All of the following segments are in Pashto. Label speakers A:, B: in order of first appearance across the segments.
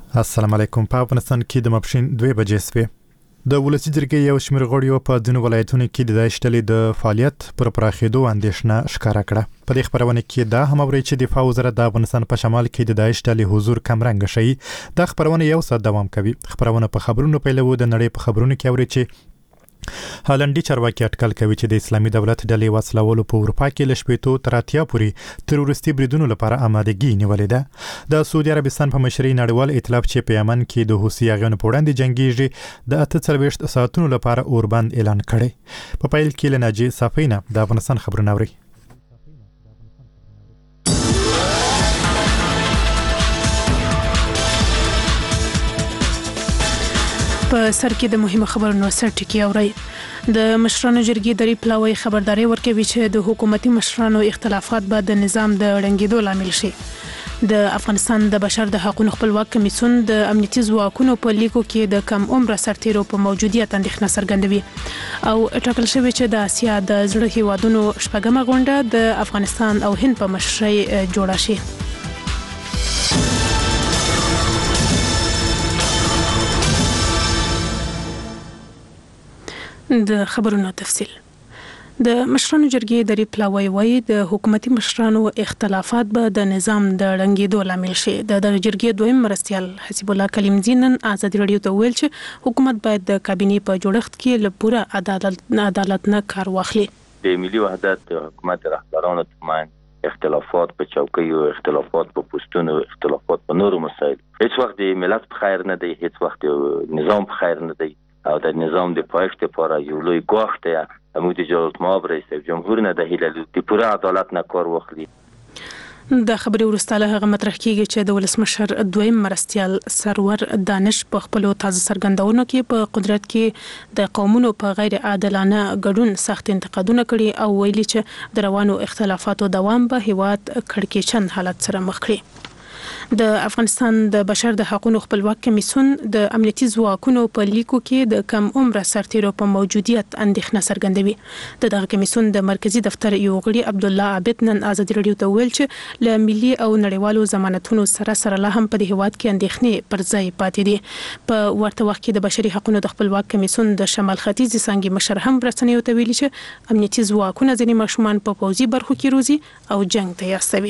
A: السلام علیکم. په افغانستان کې د ماپښین 2 بجې شوې. د ولسی جرګې یو شمېر غړیو په ځینو ولایتونو کې د داعش ډلې د فعالیت پر پراخېدو اندېښنه ښکاره کړه. په دې خبرونه کې دا هم اوري چې دفاع وزارت د افغانستان په شمال کې د داعش ډلې حضور کمرنګ شي. دا خبرونه یو ساعت دوام کوي. خبرونه په خبرونو پیلو د نړۍ په خبرونو کې اوري چې هالندي چارواکي اټکل کوي چې د اسلامي دولت ډلې وسلوالو په اروپا کې لشپېتو تراتیا پوري تروریستي بریدونو لپاره آمادګي نیولې ده. د سعودي عربستان په مشرۍ نړیوال ائتلاف چې په یمن کې د حوثي اغیانو په وړاندې جنگيږي د 48 ساعتونو لپاره اوربند اعلان کړي. په پیل کې لناجي صافینا د افغانستان خبرونه اوري.
B: په سر کې د مهمه خبرونو سرټکی اوري. د مشرانو جرګې د ریپلاوي خبرداري ورکوي چې د حکومتي مشرانو اختلافات به د نظام د ړنګېدو لامل شي. د افغانستان د بشر د حقوقو خپلواک کمیسیون د امنیتي ځواکونو په لیکو کې د کم عمر سرتیرو په موجودیت اندېښنه څرګندوي او ټاکل شوی چې د آسیا د زړه هیوادونو شپږمه غونډه د افغانستان او هند په مشرۍ جوړه شي. د خبرونو تفصیل. د مشرانو جرګې د ریپلاوي وایي د حکومتي مشرانو اختلافات به د نظام د ړنګېدو لامل شي. د جرګې دویم مرستیال حسیب الله کلیمزی نن آزادي رادیو ته ویل چې حکومت باید د کابینې په جوړښت کې له پوره عدالت نه کار واخلي.
C: د ملي وحدت حکومت رهبرانو ترمنځ اختلافات په چوکیو، اختلافات په پوسټونو، اختلافات په نورو مسایلو هیڅ وخت د ملت په خیر نه دی، هیڅ وخت نظام په خیر نه دی او د نظام د پایښت لپاره یو لوی ګواښ دی. موږ د جلالت مآب رئیس جمهور نه د هیله د پوره عدالت نه کار واخلي.
B: د خبرې وروسته له هغه مطرح کیږي چې د ولسمشر دویم مرستیال سرور دانش په خپلو تازه څرګندونو کې په قدرت کې د قومونو په غیر عادلانه ګډون سخت انتقادونه کړي او ویلي چې د روانو اختلافاتو دوام به هیواد کړکېچن حالت سره مخ کړي. د افغانستان د بشر د حقوقو خپلواک کمیسیون د امنیتي ځواکونو په لیکو کې د کم عمر سرتیرو په موجودیت اندېښنه څرګندوي. دغه کمیسیون د مرکزی دفتر یو غړي عبد الله عابد نن آزادي رادیو ته ویل چې له ملي او نړیوالو ضمانتونو سره لا هم په هیواد کې اندېښنې پر ځای پاتې دي. په ورته وخت کې د بشري حقوقو د خپلواک کمیسیون د شمال ختیځ څنګه مشر هم رسنیو ته ویلي چې امنیتي ځواکونه ځینې ماشومان په پوځي برخو کې روزي او جنگ ته یاستوي.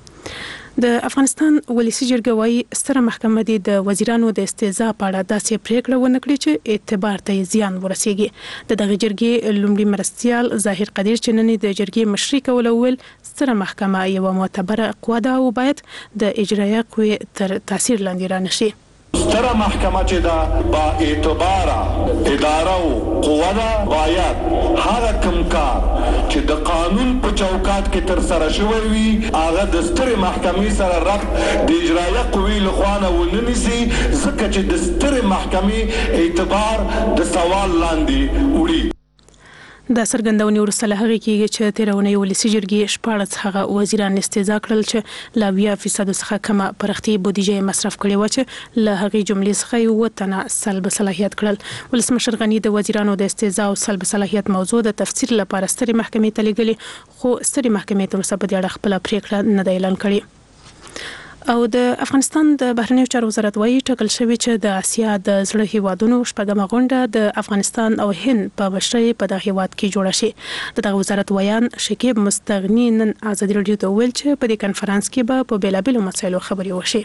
B: د افغانستان ولسی جرګه وايي ستره محکمه د وزیرانو د استعزاء په اړه داسې پریکړه ونه کړي چې اعتبار ته زیان ورسیږي. دغه جرګې لومړي مرستیال ظاهر قدیر چې نن د جرګې مشري کول ول ستره محکمه یو معتبره قوه ده او باید د اجرایه قوې تر تاثیر لاندې رانشي.
D: ستره محکمه چې دا با اعتباره اداره او قوه ده باید هغه کوم کار چې د قانون په چوکاټ کې تر سره شوی وي هغه د ستره محکمې سره ربط د اجرایه قوې لخوا نه ونیسي ځکه چې د ستره محکمې اعتبار د سوال لاندې وړي.
B: د سرګندونې ورسره هغه کېږي چې تیرونی ولسی جرګې 14 هغه وزیران استعزاء کړل چې لا 20% څخه کمه پرختي بودیجه مصرف کړي و چې له هغه جملې څخه یو وطنه سلب صلاحیت کړل. ولسمشر غنی د وزیرانو د استعزاء او سلب صلاحیت موضوع د تفسیر لپاره ستري محکمې ته لګلې خو ستري محکمې تر اوسه په دې اړه خپل پریکړه نه دی اعلان کړی. او د افغانستان د بهرنیو چارو وزارت وايي ټاکل شوی چې د آسیا د زړه هیوادونو شپږمه غونډه د افغانستان او هند په مشرۍ په دغه هیواد کې جوړه شي. دغه وزارت ویان شکیب مستغنی نن آزادي رادیو ته ویل چې په دې کنفرانس کې به په بیلابېلو مسایلو خبرې وشي.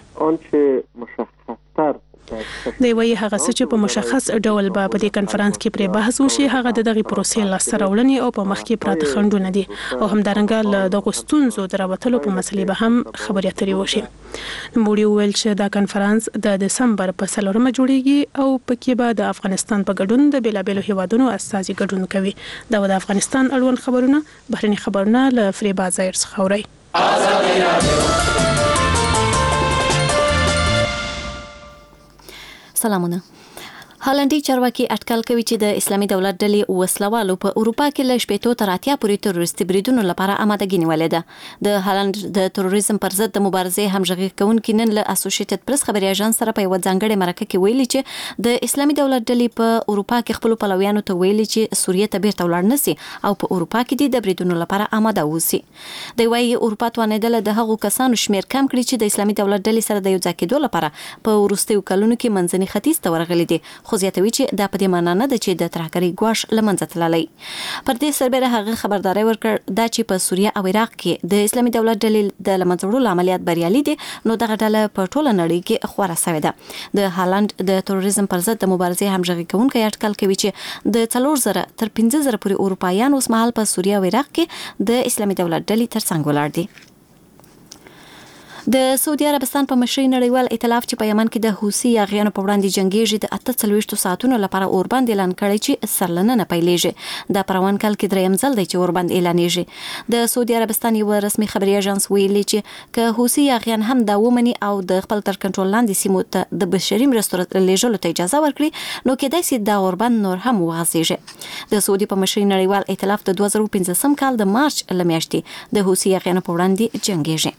B: دی وایي هغه څه چې په مشخص ډول به په دې کنفرانس کې پرې بحث وشي هغه د دغه پروسې لاسته راوړنې او په مخ کې پراته خنډونه دي او همدارنګه له دغه ستونزو د راوتلو په مسلې به هم خبرې اترې وشي. نوموړي ویل چې دا کنفرانس د دسمبر په 4 جوړیږي او پکې به د افغانستان په ګډون د بیلابېلو هیوادونو استازي ګډون کوي. دا د افغانستان اړوند خبرونه بهرني خبرونه له فریبا ظاهر څخه اوري.
E: سلامونه. هالندي چارواکي اټکل کوي چې د اسلامي دولت ډلې وسلوالو په اروپا کې له 80 تر 80 پورې تروریستي بریدونو لپاره آمادګي نیولې ده. د هالند د تروریزم پر ضد د مبارزې همغږي کوونکي نن له اسوسییټډ پریس خبري اژانس سره په یو ځانګړي مرکه کې ویلي چې د اسلامي دولت ډلې په اروپا کې خپل پلویانو ته ویلي چې سوریه ته بیرته ولاړ نشي او په اروپا کې د بریدونو لپاره آماده اوسي. د وايي اروپا توانیدل د هغو کسانو شمیر کم کړي چې د اسلامي دولت ډلې سره د یو ځای کېدو لپاره په وروستیو کلونو کې منځني ختیځ ته ورغلي دي. خو زیاتوي چې دا په دې معنی نه ده چې د ترهګرۍ ګواښ لمنځه تللی. پر دې سربېره هغه خبرداري ورکړ دا چې په سوریه او عراق کې د اسلامي دولت ډلې د لمنځه وړلو عملیات بریالي دي نو دغه ډله په ټوله نړۍ کې خورا شوې ده. د هالند د تروریزم پر ضد د مبارزې همغږي کوونکی اټکل کوي چې د 4000 تر 5000 پورې اروپایان اوس مهال په سوریه او عراق کې د اسلامي دولت ډلې ترڅنګ ولاړ دي. د سعودي عربستان په مشرۍ نړیوال ائتلاف چې په یمن کې د حوثي یاغیانو په وړاندې جنگيږي د 48 ساعتونو لپاره اوربند اعلان کړی چې سرلنه پیلېږي. د پروان کال کې دریم ځل دی چې اوربند اعلانېږي. د سعودي عربستان یو رسمي خبري اژانس ویلي چې که حوثي یاغیان هم دا ومني او د خپل تر کنټرول لاندې سیمو ته د بشري مرستو لیږلو ته اجازه ورکړي نو کېدای شي دا اوربند نور هم وغځېږي. د سعودي په مشرۍ نړیوال ائتلاف د 2015 کال د مارچ لمیاشتې د حوثي یاغیانو په وړاندې جنگيږي.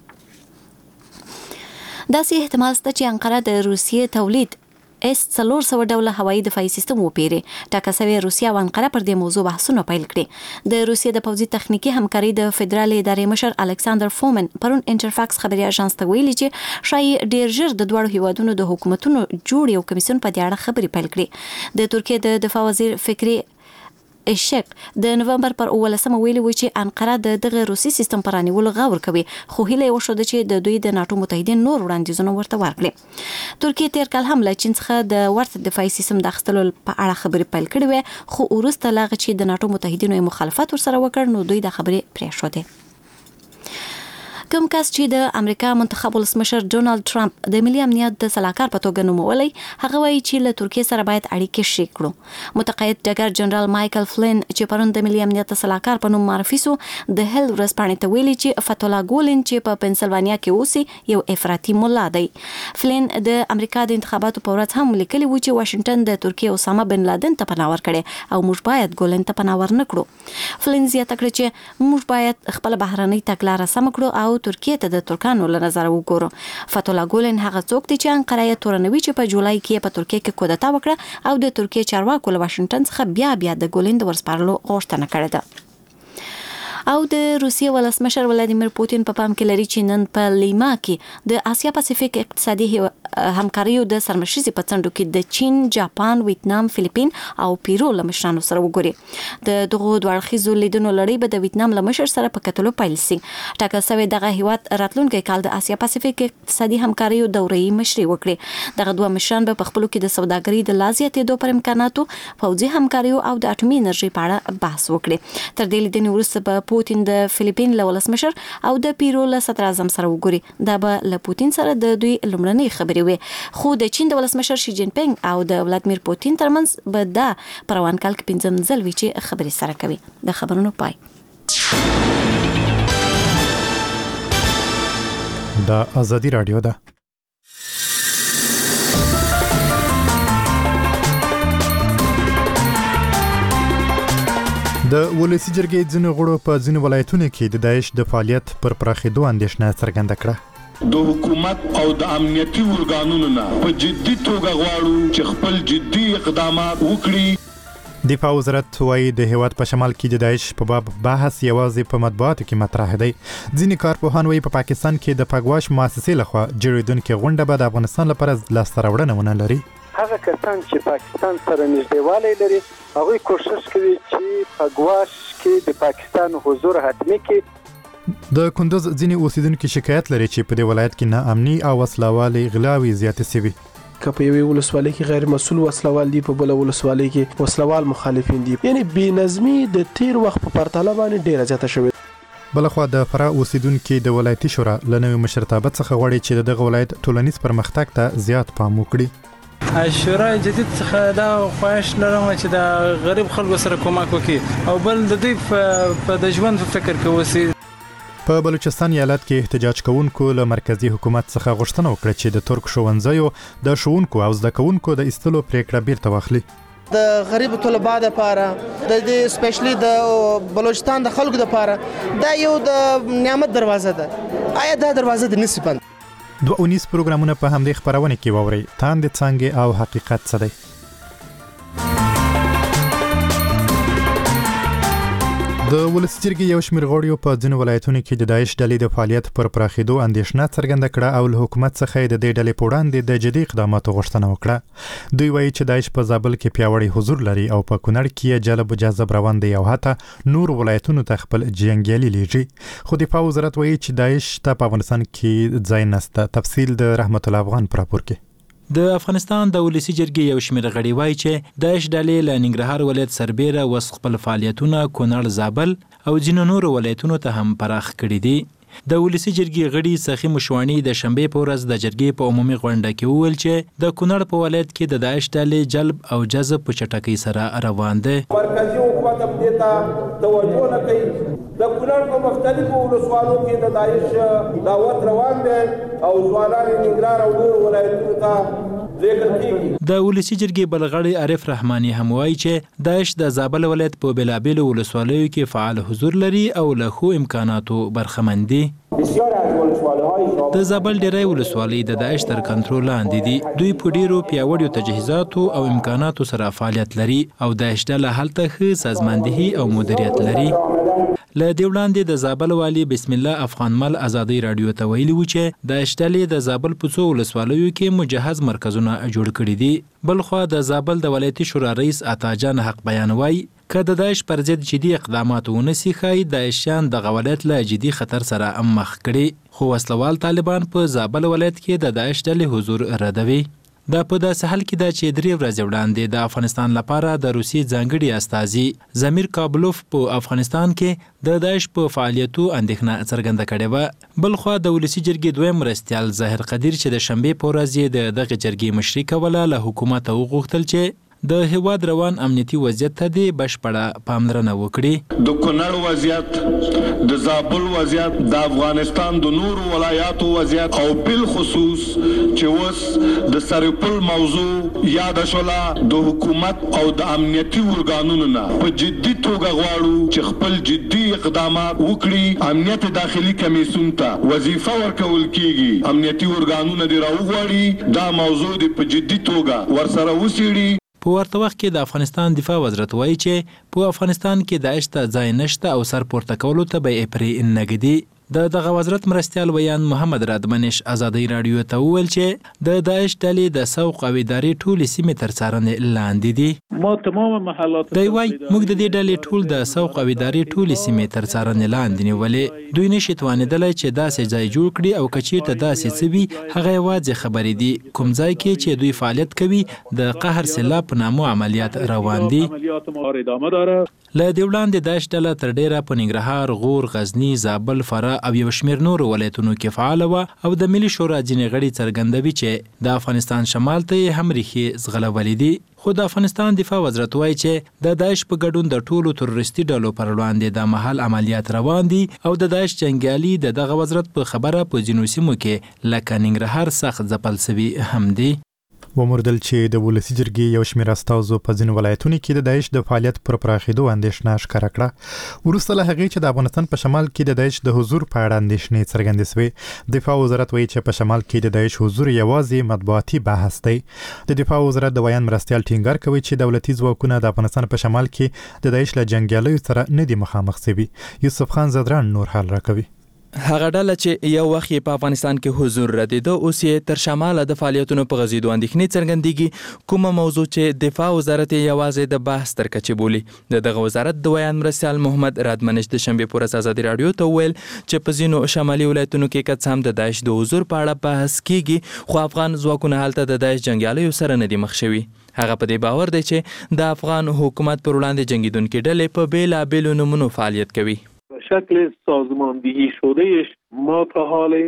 E: داسې احتمال شته چې انقره د روسیې تولید S-400 ډوله هوایي دفاعي سیستم وپیري. ټاکل شوی روسیا او انقره پر دې موضوع بحثونه پیل کړي. د روسیې د پوځي تخنیکی همکاري د فدرالي ادارې مشر الکساندر فومن پرون انټرفاکس خبري اژانس ته ویلي چې شاید ډیر ژر د دوړو هیوادونو د حکومتونو جوړ یو کمیسیون په دې اړه خبري پیل کړي. د ترکیې د دفاع وزیر فکری الشیخ د نومبر پر 18 ویلي و چې انقره د دغه روسي سیستم پر رانیولو غور کوي خو هیله وشو چې د دوی د ناتو متحدین نور وړاندیزونه ورته ورکړي. ترکیه تیر کال هم له چین څخه د ورته دفاعي سیستم د اخیستلو په اړه خبرې پیل کړې وې خو وروسته لاغه چې د ناتو متحدینو مخالفت ورسره وکړ نو دوی د خبرې پرېښودې. کوم کس چې د امریکا منتخب ولسمشر ډونالد ټرمپ د ملي امنیت د سلاکار په توګه نومولای هغه وایي چې له ترکیه سره باید اړیکې شي کړو. متقاعد ډګر جنرال مایکل فلین چې پرون د ملي امنیت سلاکار په نوم معرفي سو د هل ورځپاڼې ته ویلي چې فتح الله ګولن چې په پنسلوانیا کې اوسي یو افراطي مولا دی. فلین د امریکا د انتخاباتو په ورځ هم لیکلي و چې واشنگټن د ترکیه اسامه بن لادن ته پناه ورکړي او موږ باید ګولن ته پناه ورنکړو. فلین زیاته کړه چې موږ باید خپل بهرنۍ تګلارې سم کړو او ترکیه ته د ترکانو له نظر وګورو. فتح الله ګولن هغه څوک دی چې انقره یې تورنوي چې په جولای کې په ترکیه کې کودتا وکړه او د ترکیه چارواکو له واشنگټن څخه بیا د ګولن د ورسپارلو غوښتنه کړې ده. او د روسیې ولسمشر ولادیمیر پوتین په پام کې لري چې نن په لیما کې د آسیا پاسفیک اقتصادي همکاریو د سرمشيزي په څنډو کې د چین، جاپان، ویتنام، فلیپین او پیرو له مشرانو سره وګوري. د دغه دوه اړخیزو لیدنو لړۍ به د ویتنام له مشر سره په کتلو پیل شي. ټاکل شوی دغه هیواد راتلونکي کال د آسیا پاسفیک اقتصادي همکاریو دورې مشري وکړي. دغه دوه مشران به په خپلو کې د سوداګرۍ د لازماتو پر امکاناتو، پوځي همکاریو او د اټومي انرژي په اړه بحث وکړي. تر دې لیدنې وروسته به پوتین د فلیپین له ولسمشر او د پیرو له صدر اعظم سره وګوري. دا به له پوتین سره د دوی لومړنۍ خبرې وي. خو د چین د ولسمشر شي جین پینګ او د ولادیمیر پوتین ترمنځ به دا پروان کال کې 5 ځل وی چې خبرې سره کوي. د خبرونو پای.
A: دا ازادي رادیو ده. د ولسی جرګې ځینو غړو په ځینو ولایتونو کې د داعش د فعالیت پر پراخېدو اندېښنه څرګنده کړه.
D: د حکومت او د امنیتي ارګانونو نه په جدي توګه غواړو چې خپل جدي اقدامات وکړي.
A: دفاع وزارت وايي د هیواد په شمال کې د داعش په باب بحث یوازې په مطبوعاتو کې مطرح دی. ځینې کارپوهان وايي په پاکستان کې د پګواش مؤسسې لخوا جوړیدونکې غونډه به د افغانستان لپاره لاسته راوړنه ونه لري.
F: هغه کسان چې پاکستان سره نږدېوالی لري هغوی کوشش کوي چې پګواش کې د پاکستان حضور حتمي کړي.
A: د کندوز ځینې اوسیدونکو شکایت لري چې په دې ولایت کې ناامني او وسلوالي غلاوي زیاتې شوي.
G: که په یوې ولسوالۍ کې غیر مسؤل وسلوال دي په بل ولسوالۍ کې وسلوال مخالفین دي، یعنی بې نظمي د تیر وخت په پرتله باندې ډیره زیاته شوې.
A: بلخوا د فرا اوسیدونکو د ولایتي شورا لنوي مشرتابه څخه غواړي چې دغه ولایت ټولنیز پرمختګ ته زیات پام وکړي.
H: شورا جدید څخه دا خواهش لرم چې د غریب خلکو سره کومک وکړي او بل د دوی په د ژوند فکر کې وسی.
A: په بلوچستان ایالت کې احتجاج کوونکو له مرکزی حکومت څخه غوښتنه وکړه چې د ترک ښوونځیو د ښوونکو او زده کوونکو د ایستلو پریکړه بیرته واخلي.
I: د غریب طلباء لپاره د سپیشلی د بلوچستان د خلکو لپاره دا یو د نعمت دروازه ده. آیا دا دروازه د نسی بند؟
A: 2 پروګرامونه په همدې خبرونه کې واوري. تاند څنګه او حقیقت څه دی؟ د ولسی جرګې یو شمېر غړیو په ځینو ولایتونو کې د داعش ډلې د فعالیت پر پراخېدو اندېښنه څرګنده کړه او له حکومت څخه د دې ډلې په وړاندې د جدي اقداماتو غوښتنه وکړه. دوی وایي چې داعش په زابل کې پیاوړی حضور لري او په کونړ کې جلب و جذب روان دی او حتی نور ولایتونو ته خپل جنګیالي لیږي. خو دفاع وزارت وایي چې داعش ته په افغانستان کې ځای نشته. تفصیل د رحمت الله افغان پر راپور کې.
J: د افغانستان د ولسی جرګې یو شمېر غړي وایي چې داعش ډلې له ننګرهار ولایت سربیره وس خپل فعالیتونه کونړ، زابل او ځینو نورو ولایتونو ته هم پراخ کړي دي. د ولسی جرګې غړي سخی مشوانی د شنبې په ورځ د جرګې په عمومي غونډه کې وویل چې د کونړ په ولایت کې د داعش ډلې جلب او جذب په چټکۍ سره روان دي.
K: مرکزی حکومت هم دې ته توجه نه کوي. د کونړ په مختلفو ولسوالو کې د داعش دعوت روان دی او ځوانان ننګرهار او نورو ولایتونو ته
J: د ولسی جرګې بلغړی عارف رحماني هم وایي چې داعش د زابل ولایت په بلابلو ولسوالیو کې فعال حضور لري او له ښو امکاناتو برخمن دي. د زابل ډیری ولسوالۍ د داعش تر کنټرول لاندې دي. دوی په ډیرو پیاوړیو تجهیزاتو او امکاناتو سره فعالیت لري او داعش ډله هلته ښه سازماندهي او مدیریت لري. له دې وړاندې د زابل والی بسم الله افغان مل ازادي رادیو ته ویلي و چې داعش ډلې د زابل په څو ولسوالیو کې مجهز مرکزونه جوړ کړي دي. بلخوا د زابل د ولایتي شورا رئیس عطاجان حق بیانوي که د داعش پر ضد جدي اقدامات ونسي ښایي داعشیان د ولایت له جدي خطر سره مخ کړي. خو وسلوال طالبان په زابل ولایت کې د داعش ډلې حضور ردوي. دا په داسې حال کې ده چې 3 ورځې وړاندې د افغانستان لپاره د روسیې ځانګړي استازي زمیر کابلوف په افغانستان کې د داعش په فعالیتو اندېښنه څرګنده کړې وه. بلخوا د ولسی جرګې دویم مرستیال ظاهر قدیر چې د شنبې په ورځ یې د دغه جرګې مشري کوله له حکومته وغوښتل چې د هیواد روان امنیتي وضعیت ته د بشپړه پاملرنه وکړي.
D: د کونړ وضعیت، د زابل وضعیت، د افغانستان د نورو ولایاتو وضعیت او بل خصوص چې وس د سرپل موضوع یاد شوله د حکومت او د امنیتي ورګانونو نه په جدي توګه غواړو چې خپل جدي اقدامات وکړي. امنیت داخلي کمیسیون ته وظیفه ورکول کیږي. امنیتي ورګانونه دی راوغواړي دا موضوع دی په جدي توګه ورسره وسیړي.
J: په ورته وخت کې د افغانستان دفاع وزارت وایي چې په افغانستان کې داعش ته ځای نشته او سر پورته کولو ته به یې پرې نه ږدي. د دغه وزارت مرستیال ویان محمد رادمنش ازادي رادیو ته وویل چې د داعش ډلې د سوق او ادارې ټولې سیمې تر څارنې لاندې دي.
K: ما تمام محلات
J: دی وایي موږ د دې ډلې ټول د سوق او ادارې ټولې سیمې تر څارنې لاندې نیولې. دوی نشي توانېدلی چې داسې ځای جوړ کړي او که چیرته داسې څه وي هغه یوازې خبرې دي. کوم ځای کې چې دوی فعالیت کوي د قهر سیلاب په نامو عملیات روان دي. له دې وړاندې داعش ډله تر ډیره په ننګرهار، غور، غزني، زابل، فراه او یو شمېر نورو ولایتونو کې فعاله وه او د ملي شورا ځینې غړي څرګندوي چې د افغانستان شمال ته یې هم ریښې ځغلولې دي. خو د افغانستان دفاع وزارت وایي چې د داعش په ګډون د ټولو تروریستي ډلو پر وړاندې د مهال عملیات روان دي او د داعش جنګیالي د دغه وزارت په خبره په ځینو سیمو کې لکه ننګرهار سخت ځپل سوي هم دي.
A: وموردل چې د ولسی جرګې یو شمېر استازو په ځینو ولایتونو کې د داعش د فعالیت پر پراخېدو اندېښنه ښکاره کړه. وروسته له هغې چې د افغانستان په شمال کې د داعش د حضور په اړه اندېښنې څرګندې سوې. دفاع وزارت وایي چې په شمال کې د داعش حضور یوازې مطبوعاتي بحث دی. د دفاع وزارت د ویان مرستیال ټینګار کوي چې دولتي ځواکونه د افغانستان په شمال کې د داعش له جنګیالیو سره نه دي مخامخ سوي. یوسف خان زدران نور حال راکوي.
L: هغه ډله چې یو وخت په افغانستان کې حضور ردیده اوس یې تر شماله د فعالیتونو په غزیدو اندېښنې څرګندېږي. کومه موضوع چې دفاع وزارت یوازې د بحث تر کچې بولي. دغه وزارت د ویان مرستیال محمد رادمنش د شنبې په ورځ ازادي رادیو ته وویل چې په ځینو شمالي ولایتونو کې که څه هم د داعش د حضور په اړه بحث کیږي خو افغان ځواکونه هلته د داعش جنګیالیو سره نه دي مخ شوي. هغه په دې باور دی چې د افغان حکومت پر وړاندې جنگیدونکي ډلې په بیلابیلو نومونو فعالیت کوي.
K: شکل سازماندهی شدهش ما تا حال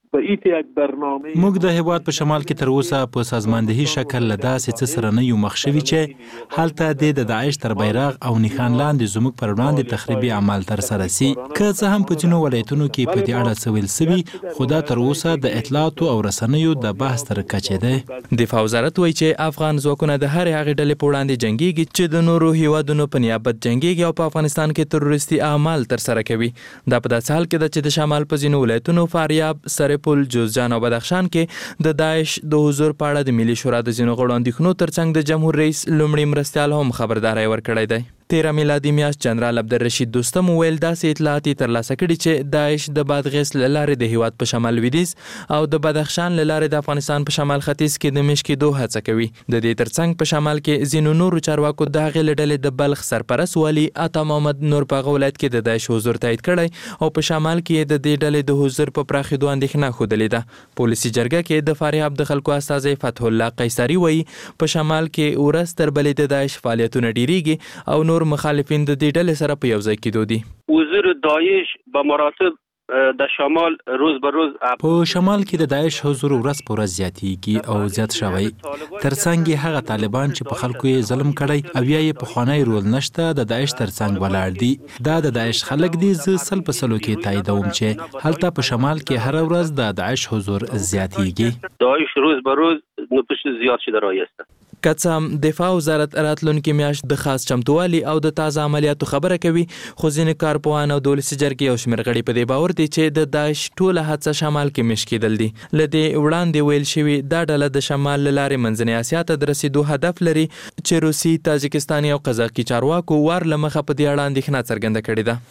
J: موږ د هیواد په شمال کې تر اوسه په سازماندهي شکل له داسې څه سره نه یو مخ شوي چې هلته د داعش تر بیرغ او نښان لاندې زموږ پر وړاندې تخریبي اعمال ترسره سي. که څه هم په ځینو ولایتونو کې په دې اړه څه ویل سوي، خو دا تر اوسه د اطلاعاتو او رسنیو د بحث تر کچې دی.
L: دفاع وزارت وایي چې افغان ځواکونه د هرې هغې ډلې په وړاندې جنګیږي چې د نورو هیوادونو په نیابت جنګیږي او په افغانستان کې تروریستي اعمال ترسره کوي. دا په داسې حال کې ده چې د شمال په ځینو ولایتونو فاریاب، سرپل، جوزجان او بدخشان کې د داعش د حضور په اړه د ملي شورا د ځینو غړو اندېښنو ترڅنګ د جمهور رئیس لومړي مرستیال هم خبرداری ورکړی دی. 13 میلادي میاشت جنرال عبدالرشید دوستم ویل داسې اطلاعات ترلاسه کړي چې داعش د بادغیس له لارې د هیواد په شمال لویدیځ او د بدخشان له لارې د افغانستان په شمال ختیځ کې د مېشت کېدو هڅه کوي. د دې ترڅنګ په شمال کې ځینو نورو چارواکو د هغې له ډلې د بلخ سرپرست والي عطا محمد نور په هغه ولایت کې د داعش حضور تایید کړی او په شمال کې د دې ډلې د حضور په پراخېدو اندېښنه ښودلې ده. پولیسي جرګه کې د فاریاب د خلکو استازی فتح الله قیصري وایي په شمال کې ورځ تر بلې د داعش فعالیتونه ډېریږي او نور مخالفین د دې ډلې سره په یو ځای کېدو دي.
M: حضور داعش به مراتب د شمال روز به روز
J: په شمال کې د داعش حضور ورځ په ورځ زیاتېږي او زیات شوی. ترڅنګ هغه طالبان چې په خلکو یې ظلم کړی او یا یې پخوانی رول نشته د داعش ترڅنګ ولاړ دي. دا د داعش خلک دي. زه سل په سلو کې تاییدوم چې هلته په شمال کې هر ورځ د داعش حضور زیاتېږي.
M: داعش روز به روز نفوذ زیات شده رایسته.
L: که څه هم دفاع وزارت راتلونکي میاشت د خاص چمتووالي او د تازه عملیاتو خبره کوي، خو ځینې کارپوهان او د ولسي جرګې یو شمېر غړي په دې باور دي چې د داعش ټوله هڅه شمال کې مېشت کېدل دي. له دې وړاندې ویل شوي دا ډله د شمال له لارې منځنۍ اسیا ته د رسېدو هدف لري چې روسي، تاجکستاني او قزاقي چارواکو وار له مخه په دې اړه اندېښنه څرګنده کړې ده.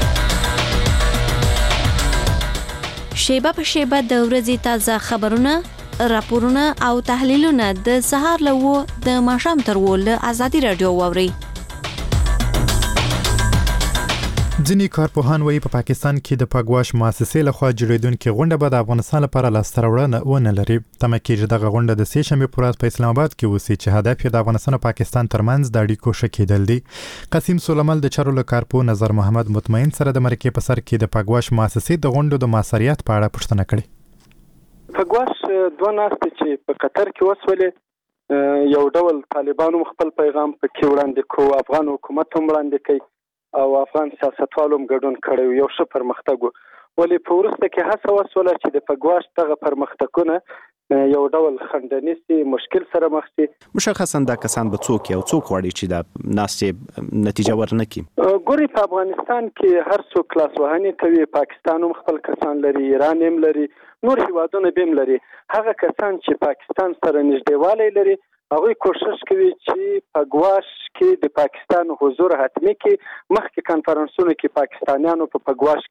E: شیبه په شیبه د ورځې تازه خبرونه، راپورونه او تحلیلونه د سهار له 9 د ماښام تر 10 له ازادي رادیو واوري.
A: ځینې کارپوهان وایي په پاکستان کې د پګواش مؤسسې لخوا جوړېدونکې غونډه به د افغانستان لپاره لاسته راوړنه ونه لري. تمه کېږي دغه غونډه د سې شنبې په ورځ په اسلام آباد کې وسي چې هدف یې د افغانستان او پاکستان ترمنځ د اړیکو ښه کېدل دي. قاسم سلیمال د چارو له کارپو نظر محمد مطمئن سره د مرکې په سر کې د پګواش مؤسسې د غونډو د مؤثریت په اړه پوښتنه کړې.
F: پګواش دوه ناستې چې په قطر کې وسولې، یو ډول طالبانو خپل پیغام پکې وړاندې کوي، افغان حکومت هم وړاندې کوي او افغان سیاستوالو هم ګډون کړی، یو ښه پرمختګ و. ولې په وروسته کې هڅه وسوله چې د پګواش دغه پرمختګونه یو ډول خندنیسي مشکل سره مخ شي.
N: مشخصا دا کسان به څوک یو څوک غواړي چې دا ناستې نتیجه ورنکړي؟
F: ګوري په افغانستان کې هر څوک کلاس وهنې کوي، پاکستان هم خپل کسان لري، ایران هم لري، نور هیوادونه به هم لري. هغه کسان چې پاکستان سره نږدېوالی لري هغوی کوشش کوي چې پګواش کې د پاکستان حضور حتمی کې. مخکې کنفرانسونو کې پاکستانیانو په پګواش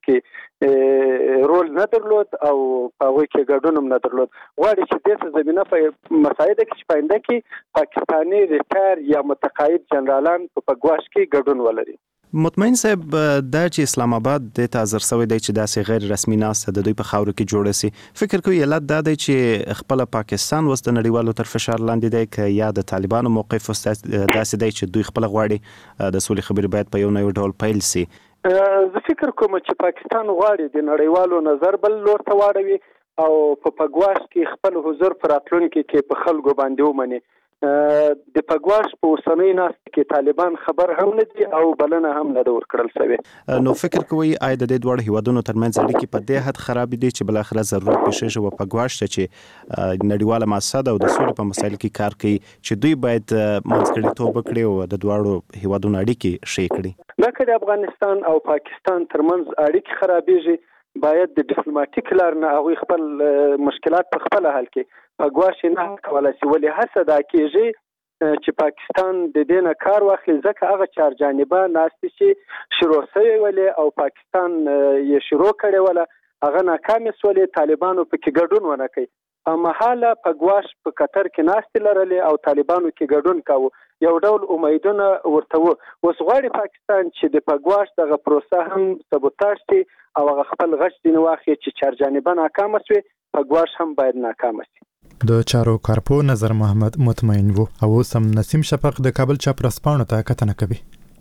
F: کې رول نه درلود او په هغوی کې ګډون هم نه درلود. غواړي چې دې زمینه په مساعده کې چې په آینده کې پاکستاني ریټایر یا متقاعد جنرالان په پګواش کې ګډون ولري.
N: مطمئن صاحب، دا چې اسلام آباد د تازر سوی دی چې داسې غیر رسمي ناسته د دوی په خاورو کې جوړه سي، فکر کوي علت دا دی چې خپل پاکستان وس د نړیوالو تر فشار لاندې دی که یا د طالبانو موقف داسې دی چې دوی خپل غواړي د سولې خبرې باید په یو نه یو ډول پیل سي؟
F: زه فکر کوم چې پاکستان غواړي د نړیوالو نظر بل لور ته واړوي او په پګواش کې خپل حضور پر راتلونکي کې په خلکو باندې ومني. د پګواش په اوسنۍ ناستې کې طالبان خبر هم نه دي او بلنه هم نه ده ورکړل شوې.
N: نو فکر کوئ آیا د دې دواړو هیوادونو ترمنځ اړیکې په دې حد خراب دي چې بلاخره ضرورت پېښ شي پګواش ته چې نړیواله مؤسسه ده او د سولې په مسایلو کې کار کوي چې دوی باید منځګړیتوب وکړي او د دواړو هیوادونو اړیکې ښې کړي؟
F: دا که د افغانستان او پاکستان ترمنځ اړیکې خرابېږي باید د ډیپلوماټیک لار نه هغوی خپل مشکلات په خپله حل کړي. پګواش نه کولی شي. ولې هڅه دا کېږي چې پاکستان د دې نه کار واخلي ځکه هغه چار جانبه ناستې چې شروع شوې ولې او پاکستان یې شروع کړې وله هغه ناکامې سولې، طالبانو پکې ګډون ونه کوي. په مهاله پګواش په قطر کې ناستې لرلې او طالبانو کې ګډون کاوه، یو ډول امیدونه ورته و. اوس غواړي پاکستان چې د پګواش دغه پروسه هم سبوتاژ شي او هغه خپل غچ ځینې واخلي چې چار جانبه ناکامه شوې، پګواش هم باید ناکامه شي.
A: د چارو کارپو نظر محمد مطمئن وو. او سم نسیم شفق د کابل چاپ رسپانو ته کتنه کوي.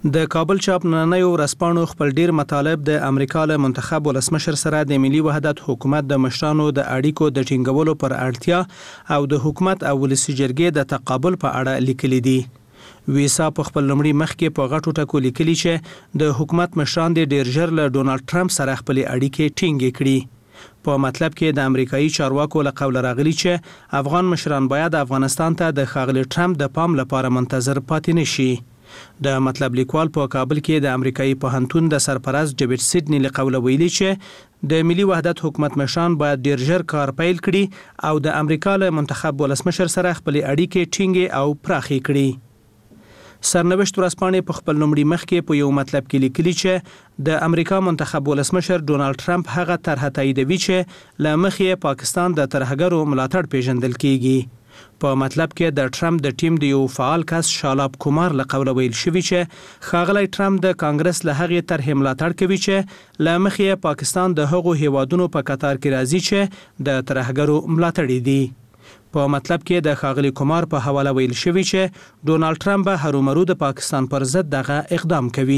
O: د کابل چاپ نننۍ ورځپاڼو خپل ډیر مطالب د امریکا له منتخب ولسمشر سره د ملي وحدت حکومت د مشرانو د اړیکو د ټینګولو پر اړتیا او د حکومت او ولسي جرګې د تقابل په اړه لیکلي دي. ویسا په خپل لومړي مخ کې په غټو ټکو لیکلي چې د حکومت مشران د ډیر ژر له ډونالد ټرمپ سره خپل اړیکې ټینګې کړي. په مطلب کې د امریکایي چارواکو له قوله راغلي چې افغان مشران باید افغانستان ته د ښاغلي ټرمپ د پام لپاره منتظر پاتې نشي. د مطلب لیکوال په کابل کې د امریکایي پوهنتون د سرپرست ډیوډ سیډنی له قوله ویلي چې د ملي وحدت حکومت مشران باید ډیر ژر کار پیل کړي او د امریکا له منتخب ولسمشر سره خپل اړیکې ټینګې او پراخې کړي. سرنوشت ورځپاڼې په خپل لومړي مخ کې په یو مطلب کې لیکلي چې د امریکا منتخب ولسمشر ډونالد ټرمپ هغه طرح تاییدوي چې له مخې پاکستان د ترهګرو ملاتړ پیژندل کیږي. په مطلب کې د ټرمپ د ټیم د یو فعال کس شالاب کومار له قوله ویل شوی چې ښاغلی ټرمپ د کانګرس له هغې طرحې ملاتړ کوي چې له مخې پاکستان د هغو هیوادونو په قطار کې راځي چې د ترهګرو ملاتړي دي. په مطلب کې د ښاغلي کومار په حواله ویل شوی چې ډونالد ټرمپ به هرومرو د پاکستان پر ضد دغه اقدام کوي.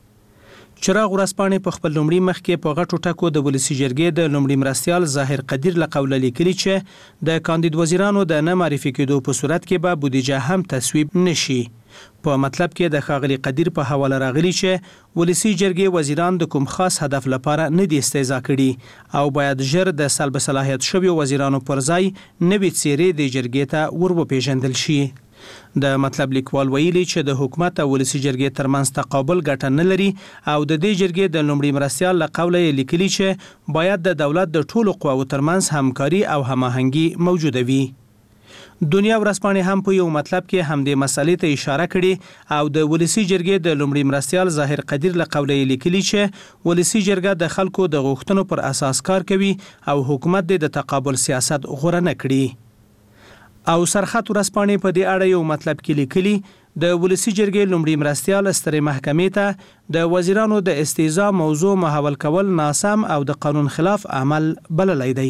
O: چراغ ورځپاڼې په خپل لومړي مخ کې په غټو ټکو د ولسي جرګې د لومړي مرستیال ظاهر قدیر له قوله لیکلي چې د کاندید وزیرانو د نه معرفي کېدو په صورت کې به بودیجه هم تصویب نشي. په مطلب کې د ښاغلي قدیر په حواله راغلي چې ولسي جرګې وزیران د کوم خاص هدف لپاره نه دي استعزا کړي او باید ژر د سلب صلاحیت شویو وزیرانو پر ځای نوې څیرې د جرګې ته ور وپېژندل شي. د مطلب لیکوال ویلي چې د حکومت او ولسي جرګې ترمنځ تقابل ګټه نه لري او د دې جرګې د لومړي مرستیال له قوله یې لیکلي چې باید د دولت د ټولو قواو ترمنځ همکاري او هماهنګي موجوده وي. دنیا ورځپاڼې هم په یو مطلب کې همدې مسلې ته اشاره کړې او د ولسي جرګې د لومړي مرستیال ظاهر قدیر له قوله یې لیکلي چې ولسي جرګه د خلکو د غوښتنو پر اساس کار کوي او حکومت د تقابل سیاست غوره نه کړي. او سرخط ورځپاڼې په دې اړه یو مطلب کې لیکلي د ولسي جرګې لومړي مرستیال سترې محکمې ته د وزیرانو د استیزا موضوع محول کول ناسم او د قانون خلاف عمل بللی دی.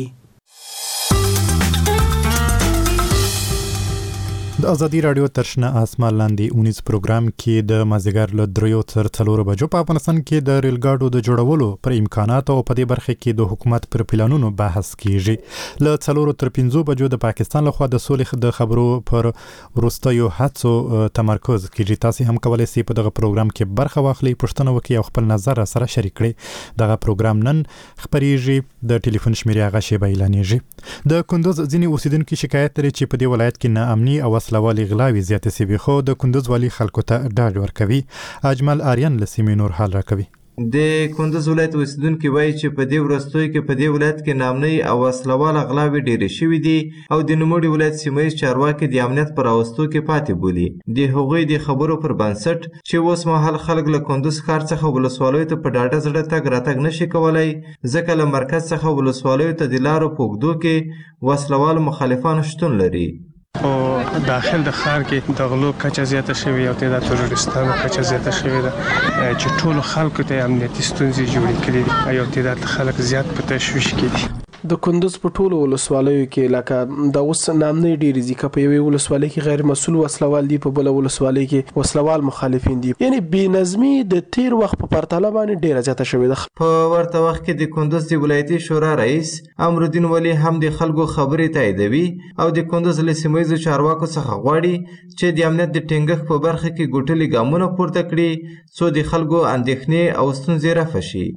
A: د ازادي رادیو ترشنه اسمان لاندې 19 پروګرام کې د مازیګر له 3 تر 4 بجو په افغانستان کې د ریل ګاډو د جوړولو پر امکانات او په دې برخه کې د حکومت پر پلانونو بحث کیږي. له 4 تر 5 بجو د پاکستان لخوا د سولې د خبرو پر وروستیو هڅو تمرکز کیږي. تاسو هم کولای شئ په دغه پروګرام کې برخه واخلئ، پوښتنه وکړئ او خپل نظر سره شریک کړئ. دغه پروګرام نن خبريږي، د ټلیفون شمیرې هغه شی اعلانېږي. د کندوز ځینې اوسیدونکو شکایت لري چې په دې ولایت کې ناامني او وسلوالي غلاوي زیاتې سوي، خو د کندوز والي خلکو ته ډاډ ورکوي. اجمل آریان له سیمې نور حال راکوي.
P: د کندوز ولایت اوسیدونکي وایي چې په دې وروستیو کې په دې ولایت کې ناامنۍ او وسلواله غلاوې ډېرې شوي دي او د نوموړي ولایت سیمه ییز چارواکي د امنیت په راوستو کې پاتې بولي. د هغوی د خبرو پر بنسټ چې اوس مهال خلک له کندوز ښار څخه ولسوالیو ته په ډاډه زړه تګ راتګ نشي کولی، ځکه له مرکز څخه ولسوالیو ته د لارو په اوږدو کې وسلوالو مخالفانو شتون لري.
Q: او داخل د ښار کې د غلو کچه زیاته شوې او تعداد تروریستانو کچه زیاته شوې ده چې ټولو خلکو ته امنیتي ستونزې جوړې کړې دي او تعداد خلک زیات په تشویش کې دي.
G: د کندوز په ټولو ولسوالیو کې لکه د اوس نامنۍ ډېرې دي، که په یوې ولسوالۍ کې غیر مسؤل وسلوال دي، په بله ولسوالۍ کې وسلوال مخالفین دي. یعنی بېنظمي د تیر وخت په پرتله باندې ډېره زیاته شوې ده.
P: په ورته وخت کې د کندوز د ولایتي شورا رئیس امرالدین ولی هم د خلکو خبرې تاییدوي او د کندوز له سیمه ییزو چارواکو څخه غواړي چې د امنیت د ټینګښت په برخه کې ګټلي ګامونه پورته کړي څو د خلکو اندېښنې او ستونزې رفع شي.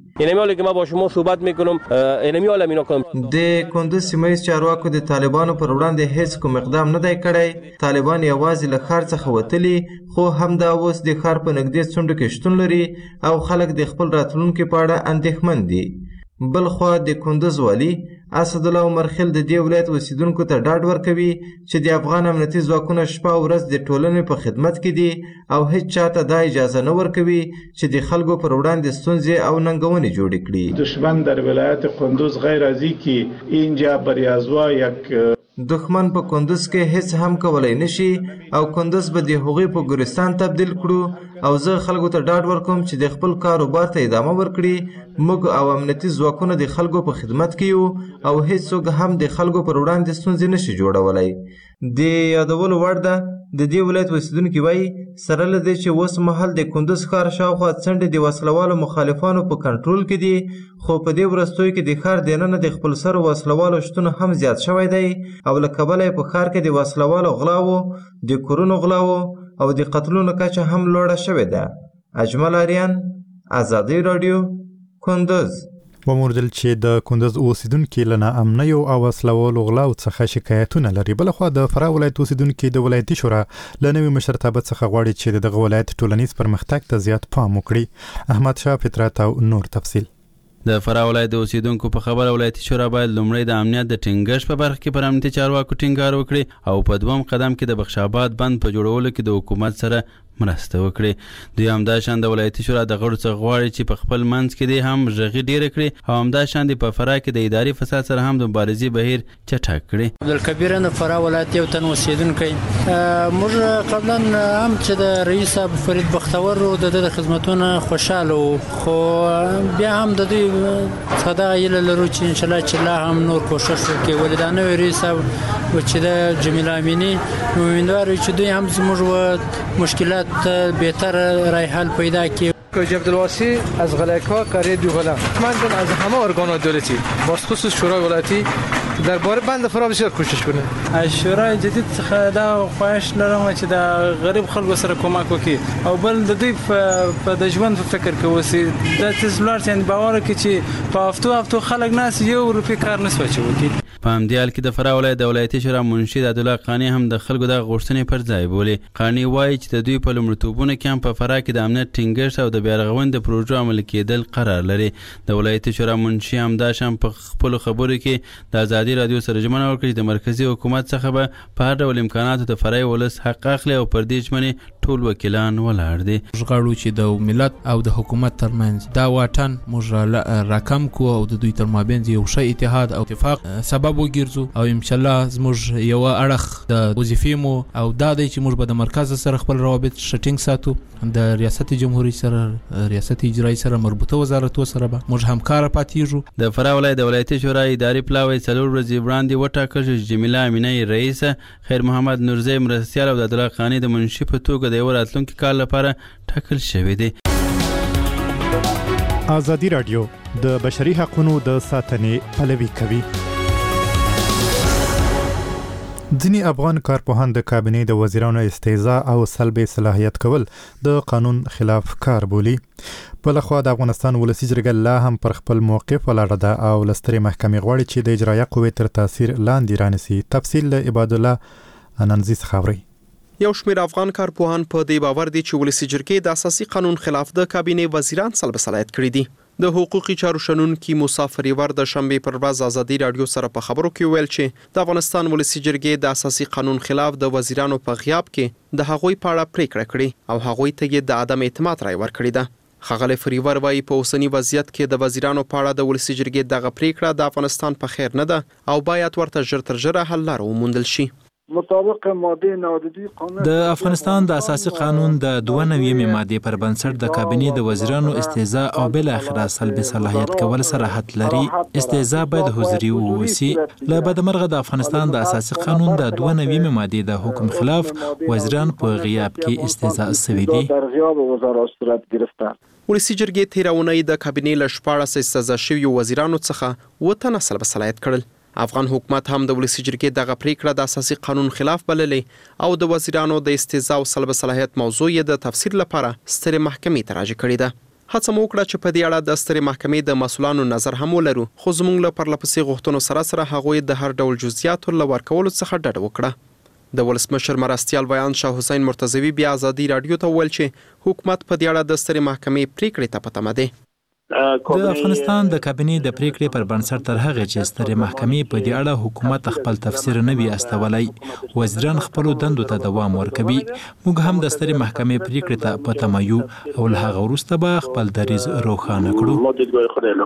P: د کندوز سیمه ییز چارواکو د طالبانو پر وړاندې هیڅ کوم اقدام نه دی کړی. طالبان یوازې له ښار څخه وتلي، خو همدا اوس د ښار په نږدې څنډو کې شتون لري او خلک د خپل راتلونکي په اړه اندېښمن دي. بل خوا د کندوز والي اسدالله عمر خیل د دې ولایت اوسیدونکو ته ډاډ ورکوي چې د افغان امنیتي ځواکونه شپه او ورځ د ټولنې په خدمت کې دي او هیڅ چاته دا اجازه نه ورکوي چې د خلکو پر وړاندې ستونزې او ننګونې جوړې کړي.
R: دشمن در ولایت کندوز غیر از اینکه اینجا بریازوا یک
P: دښمن په کندوز کې هیڅ هم کولای نشي او کندوز به د هغوی په ګورستان تبدیل کړو او زه خلکو ته ډاډ ورکوم چې د خپل کاروبار ته ادامه ورکړي. موږ او امنیتي ځواکونه د خلکو په خدمت کې یو او هیڅوک هم د خلکو پر وړاندې ستونزې نشي جوړولی. د یادولو وړ ده د دې ولایت اوسیدونکي وایي سره له دې چې اوس مهال د کندوز ښار شاوخوا څنډې د وسلوالو مخالفانو په کنټرول کې دي، خو په دې وروستیو کې د ښار دننه د خپلسرو وسلوالو شتون هم زیات شوی دی او له کبله یې په ښار کې د وسلوالو غلاو، د کورونو غلاو او د قتلونو کچه هم لوړه شوې ده. اجمل آریان، ازادي راډیو، کندوز.
A: وموردل چې د کندوز اوسیدونکي له ناامنیو او وسلوالو غلاو څخه شکایتونه لري. بلخوا د فراه ولایت اوسیدونکي د ولایتي شورا له نوي مشرتابه څخه غواړي چې دغه ولایت ټولنیز پرمختګ ته زیات پام وکړي. احمد شاه فطرت او نور تفصیل.
S: د فراه ولایت د اوسیدونکو په خبره ولایتي شورا باید لومړی د امنیت د ټینګښت په برخه کې پر امنیتي چارواکو ټینګار وکړي او په دویم قدم کې د بخش آباد بند په جوړولو کې د حکومت سره مرسته وکړي. دوی همداشان د ولایتي شورا د غړو څخه غواړي چې په خپل منځ کې دې هم ژغې ډیره کړي او همداشان په فراه کې د اداري فساد سره هم د مبارزې بهیر چټک کړي.
T: عبدالکبیر نه فراه ولایت یو تن اوسیدونکی موږ قبلا هم چې د رئیس فرید بختور او د خدماتونو خوشاله خو بیا هم د دوی صدا یې لرو چې ان شاء الله چې لا هم نور کوشش وکړي. ولدانه رئیس او چې د جمیل امینی امیدوار چې دوی هم زموږ مشکلات بهتر رای حل پیدا کی.
H: کوچ عبدالواسی از غلایک‌ها کاری دوغلا من از همه ارگانات دولتی با خصوص شورای ولایتی درباره بند فراه بسیار کوشش کنه. از شورای جدید څخه دا خواهش لرم چې د غریب خلکو سره کومک وکړي او بل د دوی په د ژوند په فکر کې اوسي. د تزلار څنګه باور کوي چې په هفتو خلک ناس یو روپی کار نه سوچي وکړي.
S: په همدې حال کې د فراه ولایت د ولایتي شورا منشي عبدالله قانی هم د خلکو د غوښتنې پر ځای بولي. قانی وایي چې د دوی په لومړیتوبونو کې هم په فراه کې د امنیت ټینګښت او د بیارغونې د پروژو عملي کېدل قرار لري. د ولایتي شورا منشي همداشان په خپلو خبرو کې د ازادي راډیو سره ژمنه وکړه چې د مرکزي حکومت څخه به په هر ډول امکاناتو د فراه ولس حق اخلي او پر دې ژمنې ټول وکیلان ولاړ دي.
U: غواړو چې د ملت او د حکومت ترمنځ دا واټن موږ راکم کو او د دوی تر مابین یو ښه اتحاد او اتفاق سبب وګرځو او ان شاء الله زموږ یو اړخ د وظیفې مو او دا دی چې موږ به د مرکز سره خپل روابط شټینګ ساتو. د ریاست جمهوریت سره ریاست اجرایی سره مربوطه وزارتو سره به موږ همکار پاتېږو.
S: د فراه ولایت د ولایتي شورا اداري پلاوی 4 ورځې وړاندې وټاکل چې جمیله امینی رئیس، خیر محمد نورزی مرستیال او د عبدالله قانی د منشي په توګه د یو راتلونکي کال لپاره ټاکل شوی دی.
A: ازادي راډیو د بشري حقوقو د ساتنې پلوي کوي. ځینې افغان کارپوهان د کابینې د وزیرانو استعزا او سلب صلاحیت کول د قانون خلاف کار بولي. بلخوا د افغانستان ولسی جرګه لا هم پر خپل موقف ولاړه ده او لستري محکمې غواړي چې د اجرایه قوې تر تاثیر لاندې رانیسي. تفصیل له عباد الله اننزي خاوري.
V: یو شمېر افغان کارپوهان په دې باور دي چې ولسی جرګې د اساسي قانون خلاف د کابینې وزیران سلب صلاحیت کړي دي. د حقوقي چارو شنونکي مسافر ور د شنبې پر ورځ ازادي راډیو سره په خبرو کې ویل چې د افغانستان ولسی جرګې د اساسي قانون خلاف د وزیرانو په غیاب کې د هغوی په اړه پریکړه کړې او هغوی ته یې د عدم اعتماد رای ورکړې ده. ښاغلی فریور وایي په اوسني وضعیت کې د وزیرانو په اړه د ولسی جرګې دغه پریکړه د افغانستان په خیر نه ده او باید ورته ژر تر ژره حل لاره وموندل شي.
W: مطابق ماده 92 قانون
J: د افغانستان د اساسي قانون د 92 ماده پر بنسټ د کابینې د وزیرانو استعزا او بل اخره سلب صلاحیت کول صراحت لري. استعزا باید حضوري ووسی. له بدمرغه د افغانستان د اساسي قانون د 92 ماده د حکم خلاف وزیران په غیاب کې استعزا شوي دي.
W: در غیاب وزارت صورت گرفته.
V: ولسی جرګې تیرونی د کابینې له 14 استعزا شویو وزیرانو څخه وته سلب صلاحیت کړل. افغان حکومت هم د ولسی جرګې دغه پریکړه د اساسي قانون خلاف بللې او د وزیرانو د استعزا او سلب صلاحیت موضوع یې د تفسیر لپاره سترې محکمې ته راجع کړې ده. هڅه مو وکړه چې په دې اړه د سترې محکمې د مسؤلانو نظر هم ولرو، خو زموږ له پرلپسې غوښتنو سره هغوی د هر ډول جزئیاتو له ورکولو څخه ډډه وکړه. د ولسمشر مرستیال ویان شاه حسین مرتضوی بیا ازادي راډیو ته ویل چې حکومت په دې اړه د سترې محکمې پریکړې ته په تمه دی.
J: د افغانستان د کابینې د پریکړې پر بنسټ تر هغه چې سترې محکمې په دې اړه حکومت خپل تفسیر نه وي استولای، وزیران خپل دندو ته دوام ورکوي. موږ هم د سترې محکمې پریکړې ته په تمه یو او له هغه وروسته به خپل دریځ روښانه کړو.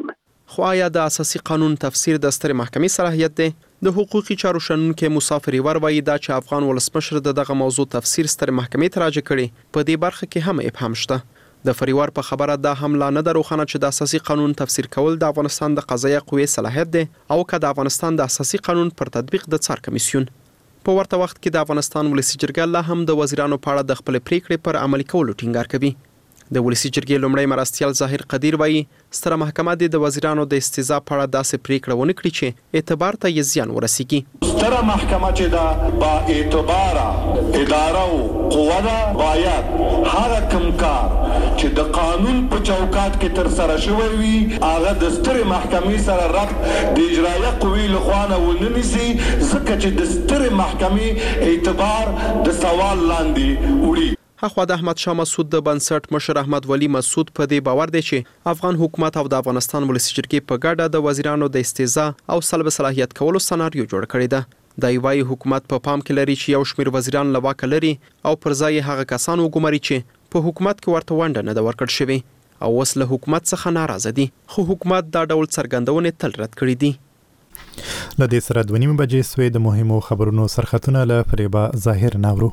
V: خو آیا د اساسي قانون تفسیر د سترې محکمې صلاحیت دی؟ د حقوقي چارو شنونکي مسافر ور وایي دا چې افغان ولسمشر دغه موضوع تفسیر سترې محکمې ته راجع کړي، په دې برخه کې هم ابهام شته. د فریوار په خبره دا هم لا نه ده روښانه چې د اساسي قانون تفسیر کول د افغانستان د قضایه قوې صلاحیت دی او که د افغانستان د اساسي قانون پر تطبیق د څار کمیسیون. په ورته وخت کې د افغانستان ولسي جرګه لا هم د وزیرانو په اړه د خپل پریکړې پر عملي کولو ټینګار کوي. د ولسي جرګې لومړی مرستیال ظاهر قدیر وایي ستره محکمه د وزیرانو د استیضاح په اړه داسې پریکړه ونه کړي چې اعتبار ته یې زیان ورسیږي.
D: ستره محکمه چې دا با اعتباره اداره او قوه ده باید هغه کوم کار چې د قانون په چوکاټ کې تر سره شوی وي هغه د سترې محکمې سره ربط د اجرایه قوې لخوا نه ونه نیسي، ځکه چې د سترې محکمې اعتبار د سوال لاندې وړي.
V: اخوا د احمد شاه مسعود د بنسټ مشر احمد ولی مسعود په دې باور دی چې افغان حکومت او د افغانستان ولسي جرګې په ګډه د وزیرانو د استیضاح او سلب صلاحیت کولو سناریو جوړ کړی ده. د یوای حکومت په پام کې لري چې یو شمېر وزیران له واکه لري او پر ځای هغه کسان وګماري چې په حکومت کې ورته ونډه نه ده ورکړل شوې او اوس له حکومت څخه ناراضه دي، خو حکومت دا ډول څرګندونې تل رد کړي دي.
A: له دې سره 2:30 بجې سوې د مهمو خبرونو سرخطونه له فریبا ظاهر ناورو.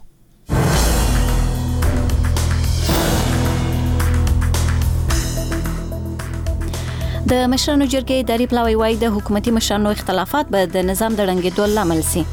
E: د مشرانو جرګې اداري پلاوی وایي د حکومتي مشرانو اختلافات به د نظام د ړنګېدو لامل شي.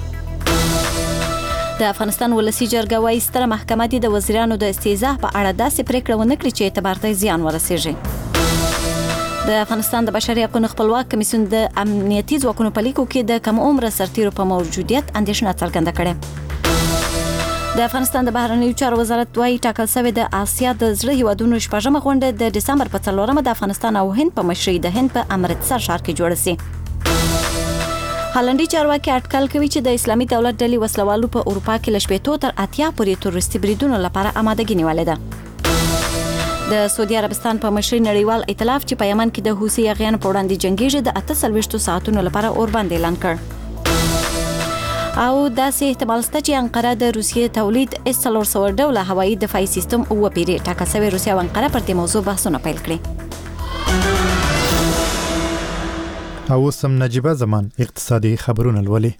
E: د افغانستان ولسي جرګه وایي ستره محکمه د وزیرانو د استیضاح په اړه داسې پریکړه ونه کړي چې اعتبار ته زیان ورسیږي. د افغانستان د بشري حقوقو خپلواک کمیسیون د امنیتي ځواکونو په لیکو کې د کم عمره سرتیرو په موجودیت اندېښنه څرګنده کړې. د افغانستان د بهرنیو چارو وزارت وايي ټاکل شوی د آسیا د زړه هیوادونو شپږمه غونډه د دسمبر په 4 د افغانستان او هند په مشرۍ د هند په امرتسر ښار کې جوړه شي. هالندي چارواکي اټکل کوي چې د اسلامي دولت ډلې وسلوالو په اروپا کې ل 80 تر 80 پورې تورستي بریدونو لپاره آمادګي نیولې ده. د سعودي عربستان په مشرۍ نړیوال ائتلاف چې په یمن کې د حوثي یاغیانو په وړاندې جنگیږي د 48 ساعتونو لپاره اوربند اعلان کړ. او داسې احتمال شته چې انقره د روسیې تولید S-400 ډوله هوایي دفاعي سیستم وپیري. ټاکل شوی روسیا او انقره پر دې موضوع بحثونه پیل کړي.
A: او سم نجيبه زمان اقتصادي خبرونه لولي.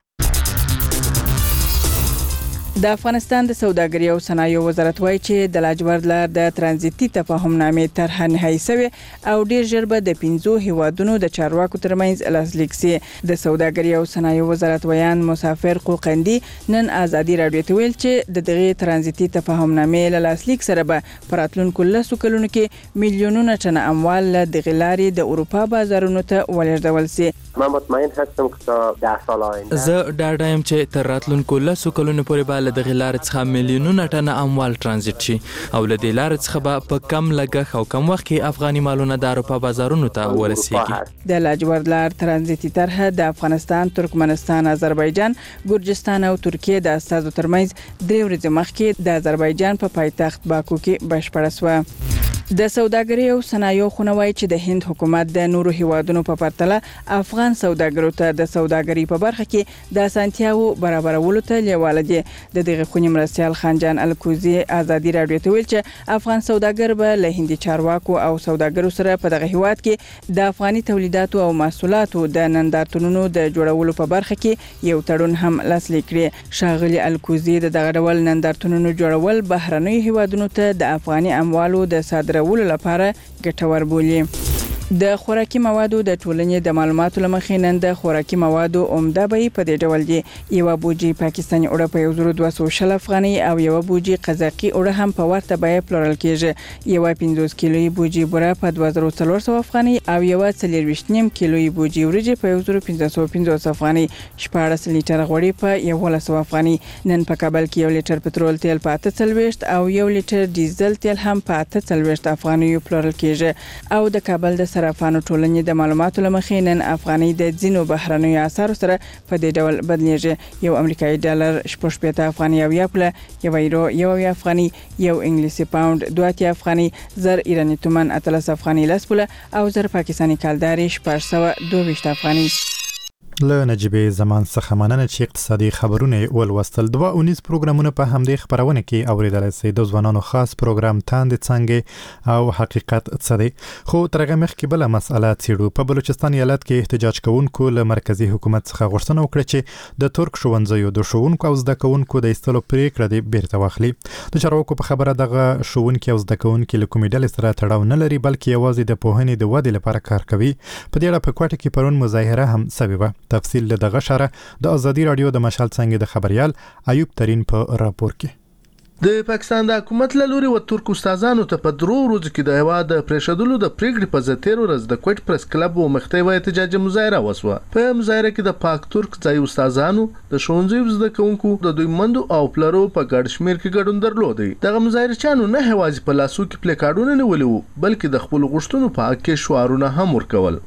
B: د افغانستان د سوداګرۍ او صنایعو وزارت وایي چې د لاجورد لار د ترانزیتي تفاهمنامې طرحه نهایی شوې او ډیر ژر به د 15 هیوادونو د چارواکو ترمنځ لاسلیک شي. د سوداګرۍ او صنایعو وزارت ویان مسافر قوقندي نن آزادي رادیو ته ویل چې د دغه ترانزیتي تفاهمنامې له لاسلیک سره به پراتلونکو لسو کلونو کې میلیونونه ټن اموال له دغه لارې د اروپا بازارونو ته ولېږدول شي.
C: ما مطمئن هستم که تا 10 سال آینده
L: زه ډاډه یم چې تر راتلونکو لسو کلونو پورې به له دغې لارې څخه میلیونونه ټنه اموال ترانزیت شي او له دې لارې څخه به په کم لګښت او کم وخت کې افغاني مالونه د اروپا بازارونو ته ورسیږي.
B: د لاجورد لار ترانزیتي طرحه د افغانستان، ترکمنستان، آذربایجان، ګرجستان او ترکیه د استازو ترمنځ 3 ورځې مخکې د آذربایجان په پایتخت باکو کې بشپړه شوه. د سوداګرۍ او صنایعو خونوي چې د هند حکومت د نورو هیوادونو په پرتله افغان سوداګرو ته د سوداګرۍ په برخه کې د اسانتیاو برابرولو ته لیواله دي. د دغه خونی مرستیال خانجان الکوزي آزادي رادیو ته ویل چې افغان سوداګر به له هندي چارواکو او سوداګرو سره په دغه هیواد کې د افغاني تولیداتو او محصولاتو د نندارتونونو د جوړولو په برخه کې یو تړون هم لاسلیک کړي. شاغلي الکوزي د دغه ډول نندارتونونو جوړول بهرنۍ هیوادونو ته د افغاني اموالو د صادرولو لپاره ګټور بولي. د خوراکي موادو د ټولنې د معلوماتو لمخې نن د خوراکي موادو عمده بیې په دې ډول دي. یو بوجي پاکستاني اوړه په 1200 افغاني او یو بوجي قزاقي اوړه هم په ورته بیه پلورل کیږي. یو 15 کیلویي بوجي بوره په 2400 افغاني او یو 40 کیلویي بوجي وريجې په 1550 افغاني. 14 لیټر غوړي په 1100 افغاني. نن په کابل کې 1 لیټر پټرول تیل په 48 او 1 لیټر ډیزل تیل هم په 48 افغاني پلورل کیږي. او د کابل د صرافانو ټولنې د معلوماتو لمخې نن افغاني د ځینو بهرنیو اسعارو سره په دې ډول بدلیږي. یو امریکایي ډالر 85 افغاني او یو پله، یو یورو 1 افغاني، یو انګلیسي پاوند 2 افغاني، زر ایراني تومان 13 افغاني لس پله او زر پاکستاني کالداري 422 افغاني.
A: له نجيبه زمان څخه مننه چې اقتصادي خبرونه ولوستل. 2 پروګرامونه په همدې خبرونه کې اوریدل شي. د ځوانانو خاص پروګرام تاند څنګه او حقیقت څه دی. خو ترغه مخکې بل مسأله څېړو. په بلوچستان ایالت کې احتجاج کوونکو له مرکزی حکومت څخه غوښتنه وکړه چې د ترک ښوونځیو د ښوونکو او زده کوونکو د ایستلو پریکړه دی بیرته واخلي. د چارواکو په خبره دغه ښوونکي او زده کوونکي له کومې ډلې سره تړاو نه لري بلکې یوازې د پوهنې د ودې لپاره کار کوي. په دې اړه په کوټه کې پرون مظاهره هم سوي. تفصیل له دغه شره د ازادي رادیو د مشال څنګه د خبريال ایوب ترين په راپور کې.
I: د پاکستان د حکومت له لوري و ترک استادانو ته په 3 ورځو کې د هوا د پریشدلو د پریکړې په ځتیر ورځ د کوټ پریس کلب و مختوی احتجاجي مظاهره وسوه. په مظاهره کې د پاک ترک ځای استادانو د ښوونځیو زده کوونکو د دوی مندو او پلرو په ګډ شمیر کې ګډون درلودي. دغه مظاهرچانو نه هوازي په لاسو کې پلیکارډونه نیولي وو بلکې د خپل غوښتنو په حق کې شعارونه هم ورکول.